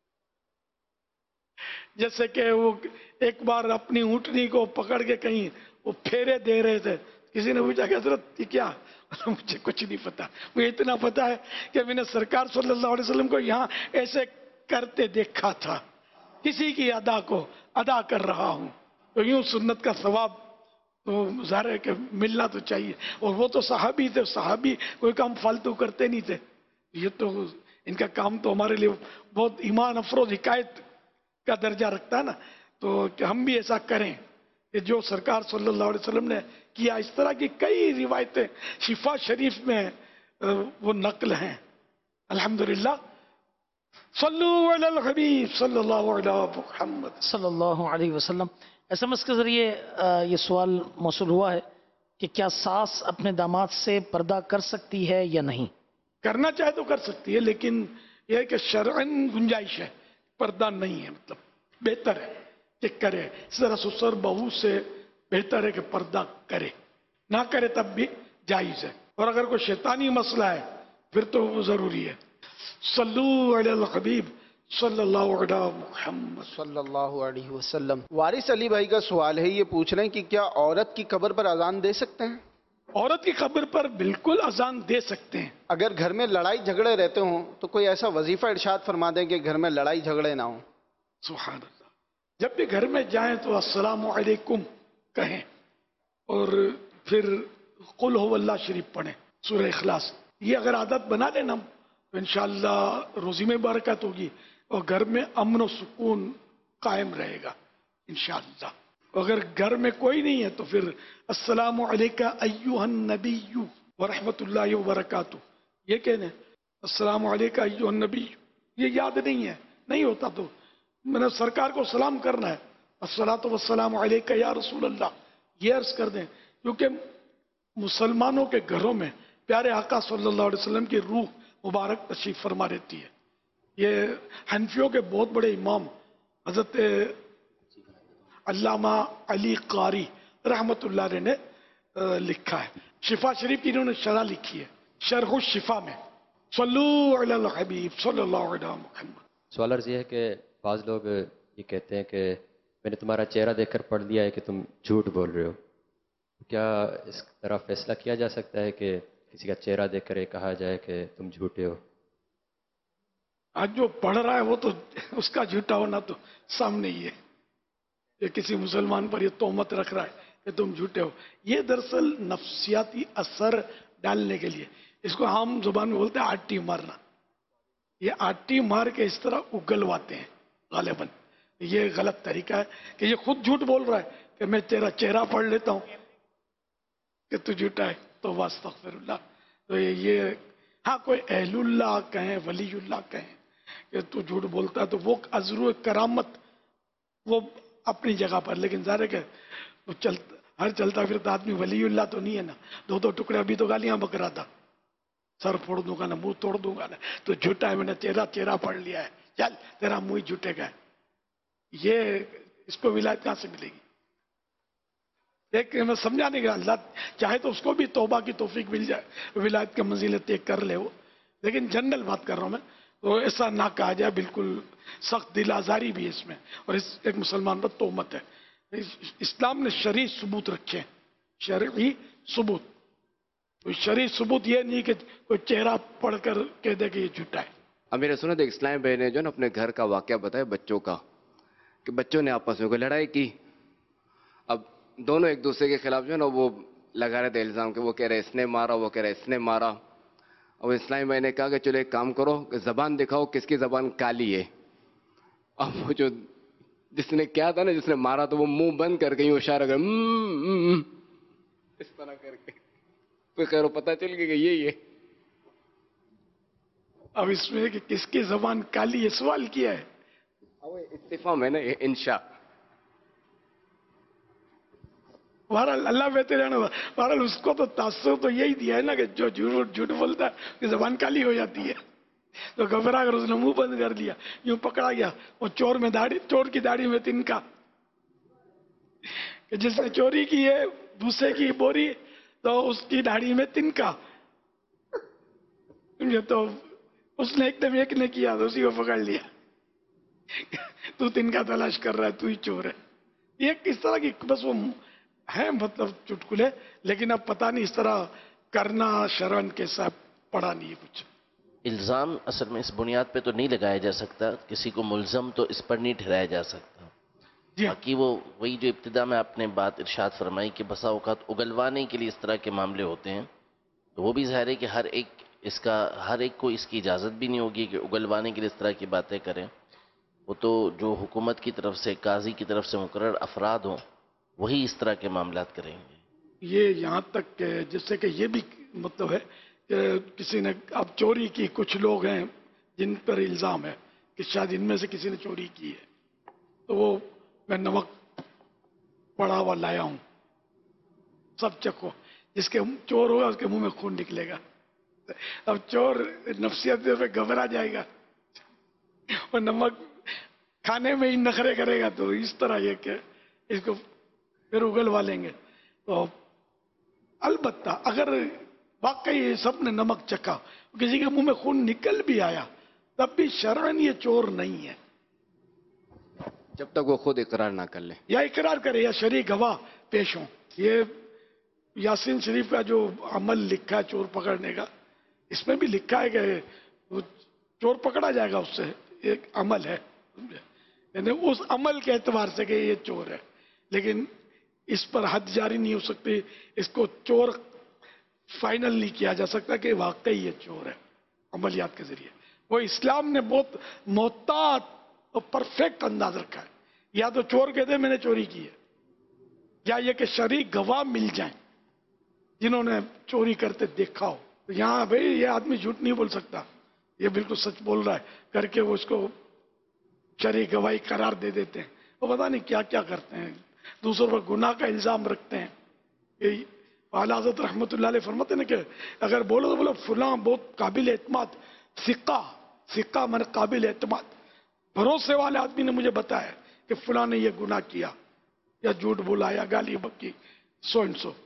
جیسے کہ وہ ایک بار اپنی اونٹنی کو پکڑ کے کہیں وہ پھیرے دے رہے تھے, کسی نے پوچھا کہ حضرت یہ کیا؟ مجھے کچھ نہیں پتا, مجھے اتنا پتا ہے کہ میں نے سرکار صلی اللہ علیہ وسلم کو یہاں ایسے کرتے دیکھا تھا, کسی کی ادا کو ادا کر رہا ہوں. تو یوں سنت کا ثواب تو ظاہر ہے کہ ملنا تو چاہیے, اور وہ تو صحابی تھے, صحابی کوئی کام فالتو کرتے نہیں تھے. یہ تو ان کا کام تو ہمارے لیے بہت ایمان افروز حکایت کا درجہ رکھتا ہے نا, تو کہ ہم بھی ایسا کریں کہ جو سرکار صلی اللہ علیہ وسلم نے کیا. اس طرح کی کئی روایتیں شفا شریف میں وہ نقل ہیں الحمدللہ. सल्लु अलल हबीब सल्लल्लाहु अलैहि मुहम्मद सल्लल्लाहु अलैहि वसल्लम। एसएमएस के जरिए अ, ये सवाल मौसूल हुआ है कि क्या सास अपने दामाद से पर्दा कर सकती है या नहीं। करना चाहे तो कर सकती है, लेकिन यह है कि शरअन गुंजाइश है, पर्दा नहीं है। मतलब बेहतर है कि करे। इस तरह ससुर बहू से बेहतर है कि पर्दा करे, ना करे तब भी जायज है। और अगर कोई शैतानी मसला है फिर तो वो जरूरी है। सल्लु अलल हबीब सल्लल्लाहु अलैहि मुहम्मद सल्लल्लाहु अलैहि वसल्लम। वारिस अली भाई का सवाल है, ये पूछ रहे हैं कि क्या औरत की कब्र पर अजान दे सकते हैं? औरत की कब्र पर बिल्कुल अजान दे सकते हैं। अगर घर में लड़ाई झगड़े रहते हों तो कोई ऐसा वजीफा इरशाद फरमा दें कि घर में लड़ाई झगड़े ना हो। सुभान अल्लाह। जब भी घर में जाएं तो अस्सलामु अलैकुम कहें और फिर कुल हुवल्लाह शरीफ पढ़ें, सूरह इखलास। ये अगर आदत बना लेना तो इंशाअल्लाह रोजी में बरकत होगी और घर में अमन और सुकून कायम रहेगा इंशाअल्लाह। अगर घर में कोई नहीं है तो फिर अस्सलामु अलैका अय्युहन नबिय्यु व रहमतुल्लाहि व बरकातुहू, ये कहने अस्सलामु अलैका अय्युहन नबिय्यु। ये याद नहीं है, नहीं होता तो मैंने सरकार को सलाम करना है, अस्सलातु वस्सलामु अलैका या रसूल अल्लाह, ये अर्ज कर दें। क्योंकि मुसलमानों के घरों में प्यारे आका सल्लल्लाहु अलैहि वसल्लम की रूह मुबारक तशरीफ फरमा रहती है। ये हनफियों के बहुत बड़े इमाम हजरत अल्लामा अली कारी रहमतुल्लाह ने लिखा है। शिफा शरीफ की इन्होंने शरह लिखी है, शरह शिफा में। सल्लु अलल हबीब सल्लल्लाहु अलैहि मुहम्मद। सवाल अर्ज़ ये है कि बाज़ लोग ये कहते हैं कि मैंने तुम्हारा चेहरा देखकर पढ़ लिया है कि तुम झूठ बोल रहे हो। क्या इस तरह फैसला किया जा सकता है कि किसी का चेहरा देखकर ये कहा जाए कि तुम झूठे हो? आज जो पढ़ रहा है वो तो उसका झूठा होना तो सामने ही है। ये किसी मुसलमान पर ये तोहमत रख रहा है कि तुम झूठे हो। ये दरअसल नफ्सियाती असर डालने के लिए, इसको आम जुबान में बोलते हैं आटी मारना। ये आटी मार के इस तरह उगलवाते हैं गालिबन। ये गलत तरीका है कि ये खुद झूठ बोल रहा है कि मैं तेरा चेहरा पढ़ लेता हूं कि तू झूठा है, तो वास्तगफिरुल्लाह। तो ये, ये हाँ कोई अहलुल्लाह कहें वलीउल्लाह कहें कि तू झूठ बोलता है तो वो अजरू करामत वो अपनी जगह पर, लेकिन ज़ाहिर है कि वो चल हर चलता फिरता आदमी वलीउल्लाह तो नहीं है ना। दो दो टुकड़े अभी तो गालियां बक रहा था, सर फोड़ दूंगा ना, मुंह तोड़ दूंगा ना, तो झूठा है, मैंने तेरा चेहरा पढ़ लिया है, चल तेरा मुंह झूठे का है। ये इसको विलायत कहां से मिलेगी? एक मैं समझाने का, अल्लाह चाहे तो उसको भी तौबा की तौफीक मिल जाए, विलायत के मंजिल तय कर ले वो। लेकिन जनरल बात कर रहा हूं मैं, तो ऐसा ना कहा जाए, बिल्कुल सख्त दिल आजारी भी है इसमें। और इस एक मुसलमान पर तोहमत है। इस्लाम ने शरई सबूत रखे, शरई सबूत। तो शरई सबूत ये नहीं कि कोई चेहरा पढ़कर कह दे कि ये झूठा है। अब मेरे सुना एक इस्लामी भाई ने जो ना अपने घर का वाकया बताया बच्चों का, कि बच्चों ने आपस में कोई लड़ाई की। अब दोनों एक दूसरे के खिलाफ जो है ना वो लगा रहे थे इल्जाम के, वो कह रहे इसने मारा, वो कह रहे इसने मारा। और इस्लामी भाई ने कहा कि चलो एक काम करो, जबान दिखाओ किसकी जबान काली है। अब वो जो जिसने क्या था ना, जिसने मारा, तो वो मुंह बंद करके यूं इशारा कर इस तरह करके, तो खैर पता चल गया कि यही है। अब इसमें कि किसकी जबान काली है सवाल किया है, इत्तिफाम है ना, इंशा। बहरहाल अल्लाह बेहतर है ना। बहरहाल उसको तो तासुर तो यही दिया है ना कि जो झूठ झूठ बोलता है उसकी जबान काली हो जाती है। तो घबरा कर उसने मुंह बंद कर लिया, यूं पकड़ा गया। वो चोर में दाढ़ी, चोर की दाढ़ी में तिनका, कि जिसने चोरी की है भूसे की बोरी, तो उसकी दाढ़ी में तिनका। तो उसने एकदम एक ने किया तो उसी को पकड़ लिया, तू तिनका तलाश कर रहा है, तू ही चोर है। ये किस तरह की बस वो है, मतलब चुटकुले। लेकिन अब पता नहीं इस तरह करना शरन कैसा पड़ा नहीं है कुछ। इल्ज़ाम असल में इस बुनियाद पे तो नहीं लगाया जा सकता, किसी को मुल्ज़म तो इस पर नहीं ठहराया जा सकता। बाकी वो वही जो इब्तिदा में आपने बात इरशाद फरमाई कि बसा औक़ात उगलवाने के लिए इस तरह के मामले होते हैं, तो वो भी ज़ाहिर है कि हर एक इसका हर एक को इसकी इजाज़त भी नहीं होगी कि उगलवाने के लिए इस तरह की बातें करें। वो तो जो हुकूमत की तरफ से, काजी की तरफ से मुकर्रर अफराद हों, वही इस तरह के मामलात करेंगे। ये यहाँ तक जिससे कि ये भी मतलब है कि किसी ने अब चोरी की, कुछ लोग हैं जिन पर इल्ज़ाम है کہ شاید ان میں سے کسی نے چوری کی ہے، تو وہ میں نمک پڑا ہوا لایا ہوں، سب چکھو، جس کے چور ہوگا اس کے منہ میں خون نکلے گا. اب چور نفسیت پہ گھبرا جائے گا اور نمک کھانے میں ہی نخرے کرے گا، تو اس طرح یہ کہ اس کو پھر اگلوا لیں گے. تو البتہ اگر واقعی سب نے نمک چکھا، کسی کے منہ میں خون نکل بھی آیا، تب بھی شرعن یہ چور نہیں ہے، جب تک وہ خود اقرار نہ کر لے، یا اقرار کرے یا شرعی گواہ پیش ہوں. یہ یاسین شریف کا جو عمل لکھا ہے چور پکڑنے کا، اس میں بھی لکھا ہے کہ وہ چور پکڑا جائے گا، اس سے ایک عمل ہے، یعنی اس عمل کے اعتبار سے کہ یہ چور ہے، لیکن اس پر حد جاری نہیں ہو سکتی، اس کو چور فائنل نہیں کیا جا سکتا کہ واقعی یہ چور ہے عملیات کے ذریعے. وہ اسلام نے بہت محتاط اور پرفیکٹ انداز رکھا ہے. یا تو چور کہتے ہیں میں نے چوری کی ہے، یا یہ کہ شرعی گواہ مل جائیں جنہوں نے چوری کرتے دیکھا ہو. یہاں بھئی یہ آدمی جھوٹ نہیں بول سکتا، یہ بالکل سچ بول رہا ہے کر کے وہ اس کو شرعی گواہی قرار دے دیتے ہیں. وہ پتہ نہیں کیا کیا کرتے ہیں، دوسروں پر گناہ کا الزام رکھتے ہیں. یہ اعلیٰ حضرت رحمۃ اللہ علیہ فرماتے ہیں کہ اگر بولو تو بولو فلاں بہت قابل اعتماد ثقہ، ثقہ من قابل اعتماد، بھروسے والے آدمی نے مجھے بتایا کہ فلاں نے یہ گناہ کیا یا جھوٹ بولا یا گالی بکی سو اینڈ سو.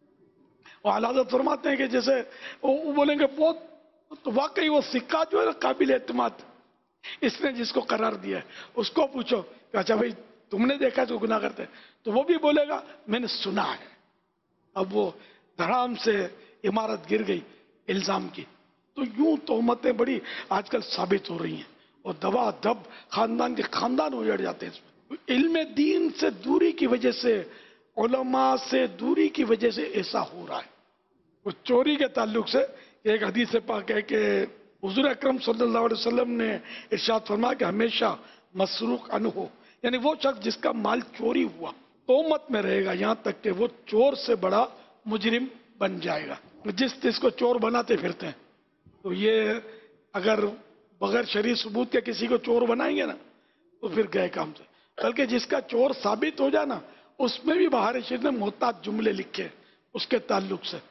اور اعلیٰ حضرت فرماتے ہیں کہ جیسے وہ بولیں گے بہت، تو واقعی وہ ثقہ جو ہے نا قابل اعتماد، اس نے جس کو قرار دیا ہے اس کو پوچھو کہ اچھا بھائی تم نے دیکھا تو گناہ کرتے، تو وہ بھی بولے گا میں نے سنا ہے. اب وہ دھڑام سے عمارت گر گئی الزام کی. تو یوں تہمتیں بڑی آج کل ثابت ہو رہی ہیں اور دبا دب خاندان کے خاندان اجڑ جاتے ہیں. اس میں علم دین سے دوری کی وجہ سے، علماء سے دوری کی وجہ سے ایسا ہو رہا ہے. وہ چوری کے تعلق سے ایک حدیث پاک ہے کہ حضور اکرم صلی اللہ علیہ وسلم نے ارشاد فرمایا کہ ہمیشہ مسروق عنہ ہو، یعنی وہ شخص جس کا مال چوری ہوا تہمت میں رہے گا یہاں تک کہ وہ چور سے بڑا مجرم بن جائے گا. جس جس کو چور بناتے پھرتے ہیں، تو یہ اگر بغیر شرعی ثبوت کے کسی کو چور بنائیں گے نا تو پھر گئے کام سے. بلکہ جس کا چور ثابت ہو جائے نا، اس میں بھی بہار شریف نے محتاط جملے لکھے اس کے تعلق سے،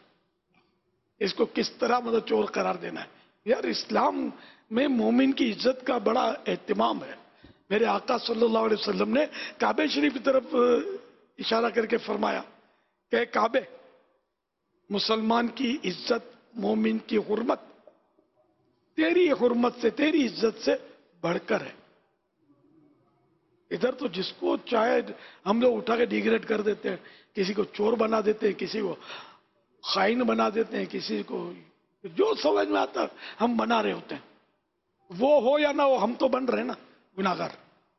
اس کو کس طرح مطلب چور قرار دینا ہے. یار اسلام میں مومن کی عزت کا بڑا اہتمام ہے. میرے آقا صلی اللہ علیہ وسلم نے کعبہ شریف کی طرف اشارہ کر کے فرمایا کہ کعبے، مسلمان کی عزت، مومن کی حرمت تیری حرمت سے، تیری عزت سے بڑھ کر ہے. ادھر تو جس کو چاہے ہم لوگ اٹھا کے ڈیگریڈ کر دیتے ہیں، کسی کو چور بنا دیتے ہیں، کسی کو خائن بنا دیتے ہیں، کسی کو جو سمجھ میں آتا ہم بنا رہے ہوتے ہیں. وہ ہو یا نہ ہو، ہم تو بن رہے ہیں نا گناہگار.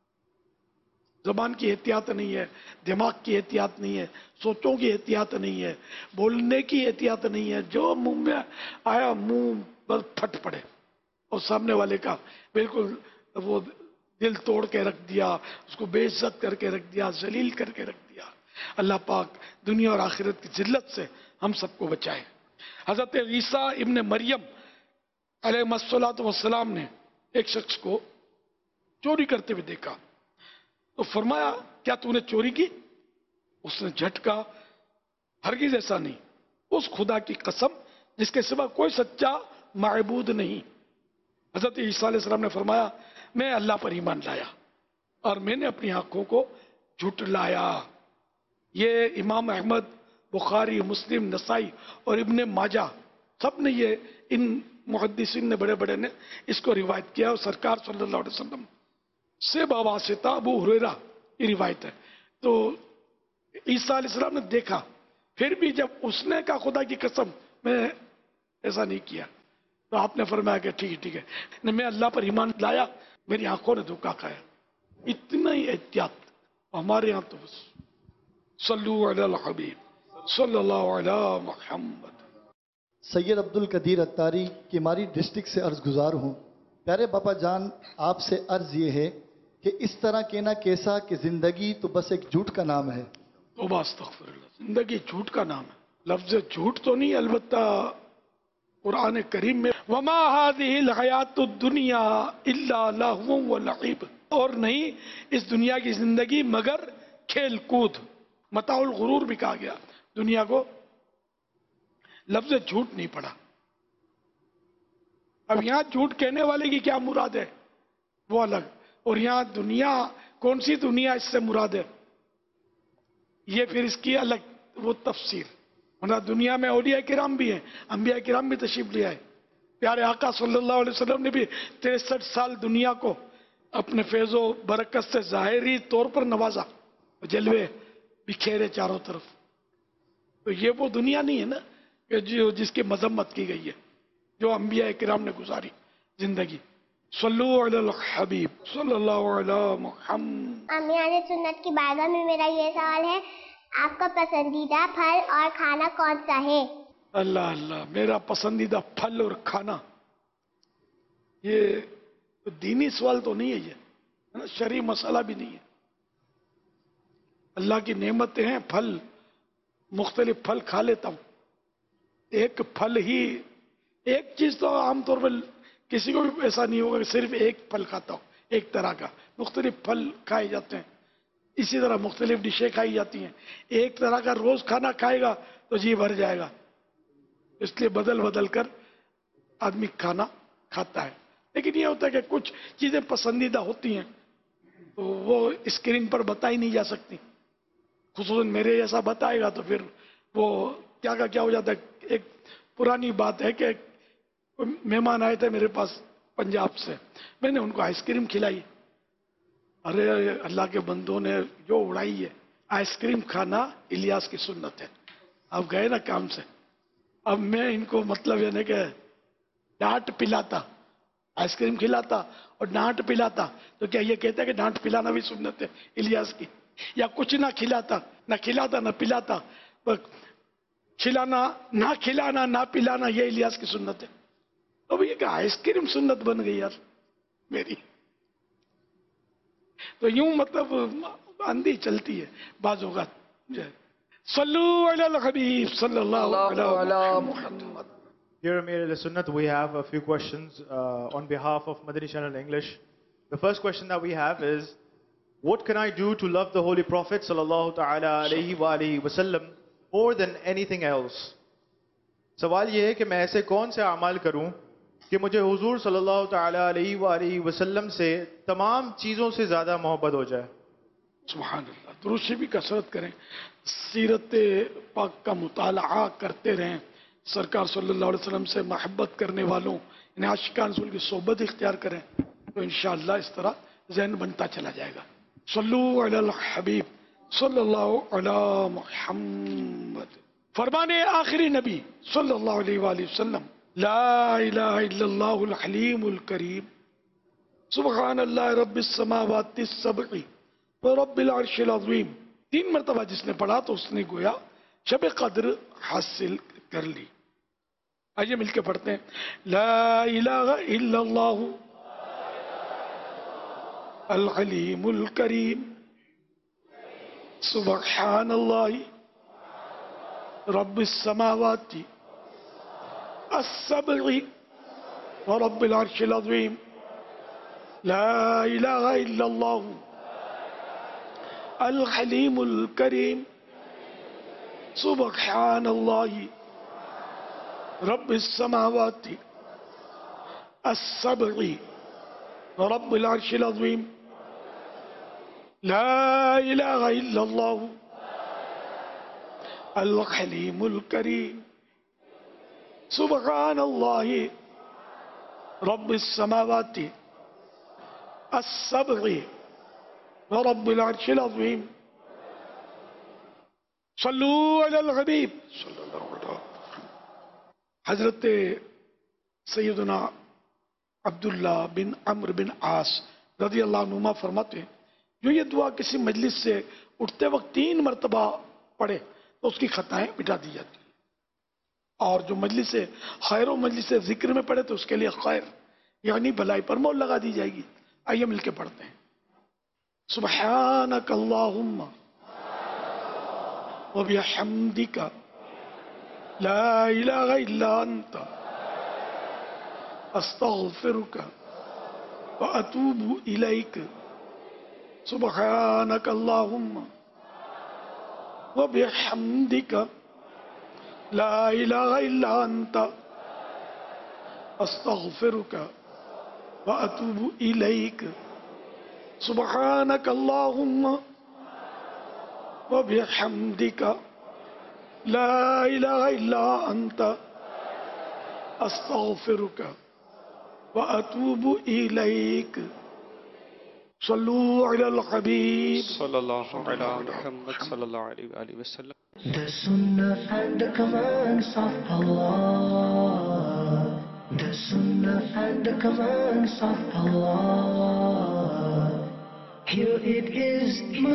زبان کی احتیاط نہیں ہے، دماغ کی احتیاط نہیں ہے، سوچوں کی احتیاط نہیں ہے، بولنے کی احتیاط نہیں ہے. جو منہ میں آیا منہ پر پھٹ پڑے اور سامنے والے کا بالکل وہ دل توڑ کے رکھ دیا، اس کو بے عزت کر کے رکھ دیا، ذلیل کر کے رکھ دیا. اللہ پاک دنیا اور آخرت کی ذلت سے ہم سب کو بچائے. حضرت عیسیٰ ابن مریم علیہ الصلوۃ والسلام نے ایک شخص کو چوری کرتے ہوئے دیکھا تو فرمایا کیا تو نے چوری کی؟ اس نے جھٹکا ہرگز ایسا نہیں، اس خدا کی قسم جس کے سوا کوئی سچا معبود نہیں. حضرت عیسیٰ علیہ السلام نے فرمایا میں اللہ پر ایمان لایا اور میں نے اپنی آنکھوں کو جھٹلایا. یہ امام احمد، بخاری، مسلم، نسائی اور ابن ماجہ سب نے، یہ ان محدثین نے بڑے بڑے نے اس کو روایت کیا. اور سرکار صلی اللہ علیہ وسلم سے بواسطہ ابو ہریرہ یہ روایت ہے. تو عیسیٰ علیہ السلام نے دیکھا، پھر بھی جب اس نے کہا خدا کی قسم میں ایسا نہیں کیا، تو آپ نے فرمایا کہ ٹھیک ہے ٹھیک ہے میں اللہ پر ایمان لایا، میری آنکھوں نے دھوکہ کھایا. اتنا ہی احتیاط ہمارے یہاں تو بس. صلو علی الحبیب صلی اللہ علی محمد. سید عبد القدیر اتاری کیماری ڈسٹرکٹ سے عرض گزار ہوں. پیارے باپا جان، آپ سے عرض یہ ہے کہ اس طرح کہنا کیسا کہ زندگی تو بس ایک جھوٹ کا نام ہے. توبہ استغفر اللہ، زندگی جھوٹ کا نام ہے. لفظ جھوٹ تو نہیں، البتہ قرآن کریم میں وما هذه الحیات الدنیا الا لہو ولعب، اور نہیں اس دنیا کی زندگی مگر کھیل کود، متاع الغرور بھی کہا گیا دنیا کو، لفظ جھوٹ نہیں پڑا۔ اب یہاں جھوٹ کہنے والے کی کیا مراد ہے وہ الگ، اور یہاں دنیا کون سی دنیا اس سے مراد ہے یہ پھر اس کی الگ وہ تفسیر۔ مطلب دنیا میں اولیاء کرام بھی ہیں، انبیاء کرام بھی تشریف لے آئے، پیارے آقا صلی اللہ علیہ وسلم نے بھی تریسٹھ سال دنیا کو اپنے فیض و برکت سے ظاہری طور پر نوازا، جلوے بکھیرے چاروں طرف۔ تو یہ وہ دنیا نہیں ہے نا کہ جو جس کی مذمت کی گئی ہے، جو انبیاء کرام نے گزاری زندگی۔ صلو علی الحبیب صلی اللہ علی محمد۔ امیان سنت کی بارگاہ میں میرا یہ سوال ہے، آپ کا پسندیدہ پھل اور کھانا کون سا ہے؟ اللہ اللہ، میرا پسندیدہ پھل اور کھانا، یہ دینی سوال تو نہیں ہے، یہ شرعی مسئلہ بھی نہیں ہے۔ اللہ کی نعمتیں ہیں، پھل مختلف پھل کھا لیتا ہوں۔ ایک پھل ہی، ایک چیز تو عام طور پر کسی کو بھی ایسا نہیں ہوگا کہ صرف ایک پھل کھاتا ہوں، ایک طرح کا، مختلف پھل کھائے جاتے ہیں، اسی طرح مختلف ڈشیں کھائی جاتی ہیں۔ ایک طرح کا روز کھانا کھائے گا تو جی بھر جائے گا، اس لیے بدل بدل کر آدمی کھانا کھاتا ہے۔ لیکن یہ ہوتا ہے کہ کچھ چیزیں پسندیدہ ہوتی ہیں تو وہ اسکرین پر بتائی نہیں جا سکتی، خصوصاً میرے جیسا بتائے گا تو پھر وہ کیا کا کیا ہو جاتا ہے۔ ایک پرانی بات ہے کہ مہمان آئے تھے میرے پاس پنجاب سے، میں نے ان کو آئس کریم کھلائی۔ ارے اللہ کے بندوں نے جو اڑائی ہے، آئس کریم کھانا الیاس کی سنت ہے۔ اب گئے نا کام سے، اب میں ان کو مطلب یعنی کہ ڈانٹ پلاتا، آئس کریم کھلاتا اور ڈانٹ پلاتا تو کیا یہ کہتا ہے کہ ڈانٹ پلانا بھی سنت ہے الیاس کی؟ یا کچھ نہ کھلاتا، نہ کھلاتا نہ پلاتا، کھلانا نہ کھلانا نہ پلانا، یہ الیاس کی سنت ہے۔ اب یہ کہ آئس کریم سنت بن گئی یار میری، تو یوں مطلب اندھی چلتی ہے بعض اوقات۔ صلو علی الحبیب صلی اللہ علیہ محمد۔ Dear Amir al-Sunnat, we have a few questions uh, on behalf of Madani Channel English. The first question that we have is, what can I do to love the Holy Prophet sallallahu ta'ala alayhi wa alayhi wa sallam more than anything else? سوال یہ ہے کہ میں ایسے کون سے اعمال کروں کہ مجھے حضور صلی اللہ تعالیٰ علیہ وآلہ وسلم سے تمام چیزوں سے زیادہ محبت ہو جائے۔ سبحان اللہ، درود شریف بھی کثرت کریں، سیرت پاک کا مطالعہ کرتے رہیں، سرکار صلی اللہ علیہ وسلم سے محبت کرنے والوں یعنی عاشقان رسول کی صحبت اختیار کریں تو انشاءاللہ اس طرح ذہن بنتا چلا جائے گا۔ صلو علی الحبیب صلی اللہ علی محمد۔ فرمان آخری نبی صلی اللہ علیہ وآلہ وسلم، لا الہ الا اللہ الحلیم الکریم، سبحان اللہ رب السماوات السبع ورب العرش العظیم۔ تین مرتبہ جس نے پڑھا تو اس نے گویا شب قدر حاصل کر لی۔ آئیے مل کے پڑھتے ہیں، لا الہ الا اللہ الحلیم الکریم، سبحان اللہ رب السماوات السبع ورب العرش العظیم، لا الہ الا اللہ الحلیم الکریم، سبحان اللہ رب السماوات السبع ورب العرش العظیم، لا الہ الا اللہ الحلیم الکریم، سبحان اللہ رب السماوات السبع ورب العرش العظیم۔ صلو علی الحبیب صلی اللہ علیہ وسلم۔ حضرت سیدنا عبداللہ بن عمرو بن عاص رضی اللہ عنہما فرماتے ہیں، جو یہ دعا کسی مجلس سے اٹھتے وقت تین مرتبہ پڑھے تو اس کی خطائیں مٹا دی جاتی ہیں، اور جو مجلس خیر و مجلس ذکر میں پڑھے تو اس کے لیے خیر یعنی بھلائی پر مول لگا دی جائے گی۔ آئیے مل کے پڑھتے ہیں، سبحانک اللہم وبحمدک لا الہ الا انت استغفرك واتوب اليك سبحانك اللهم وبحمدك لا اله الا انت استغفرك واتوب اليك سبحانك اللهم وبحمدك لا اله الا انت استغفرك واتوب اليك صلوا على الحبيب صلی اللہ علی محمد صلی اللہ علیہ وآلہ وسلم. The Sunnah and the commands of Allah. The Sunnah and the commands of Allah. Here it is.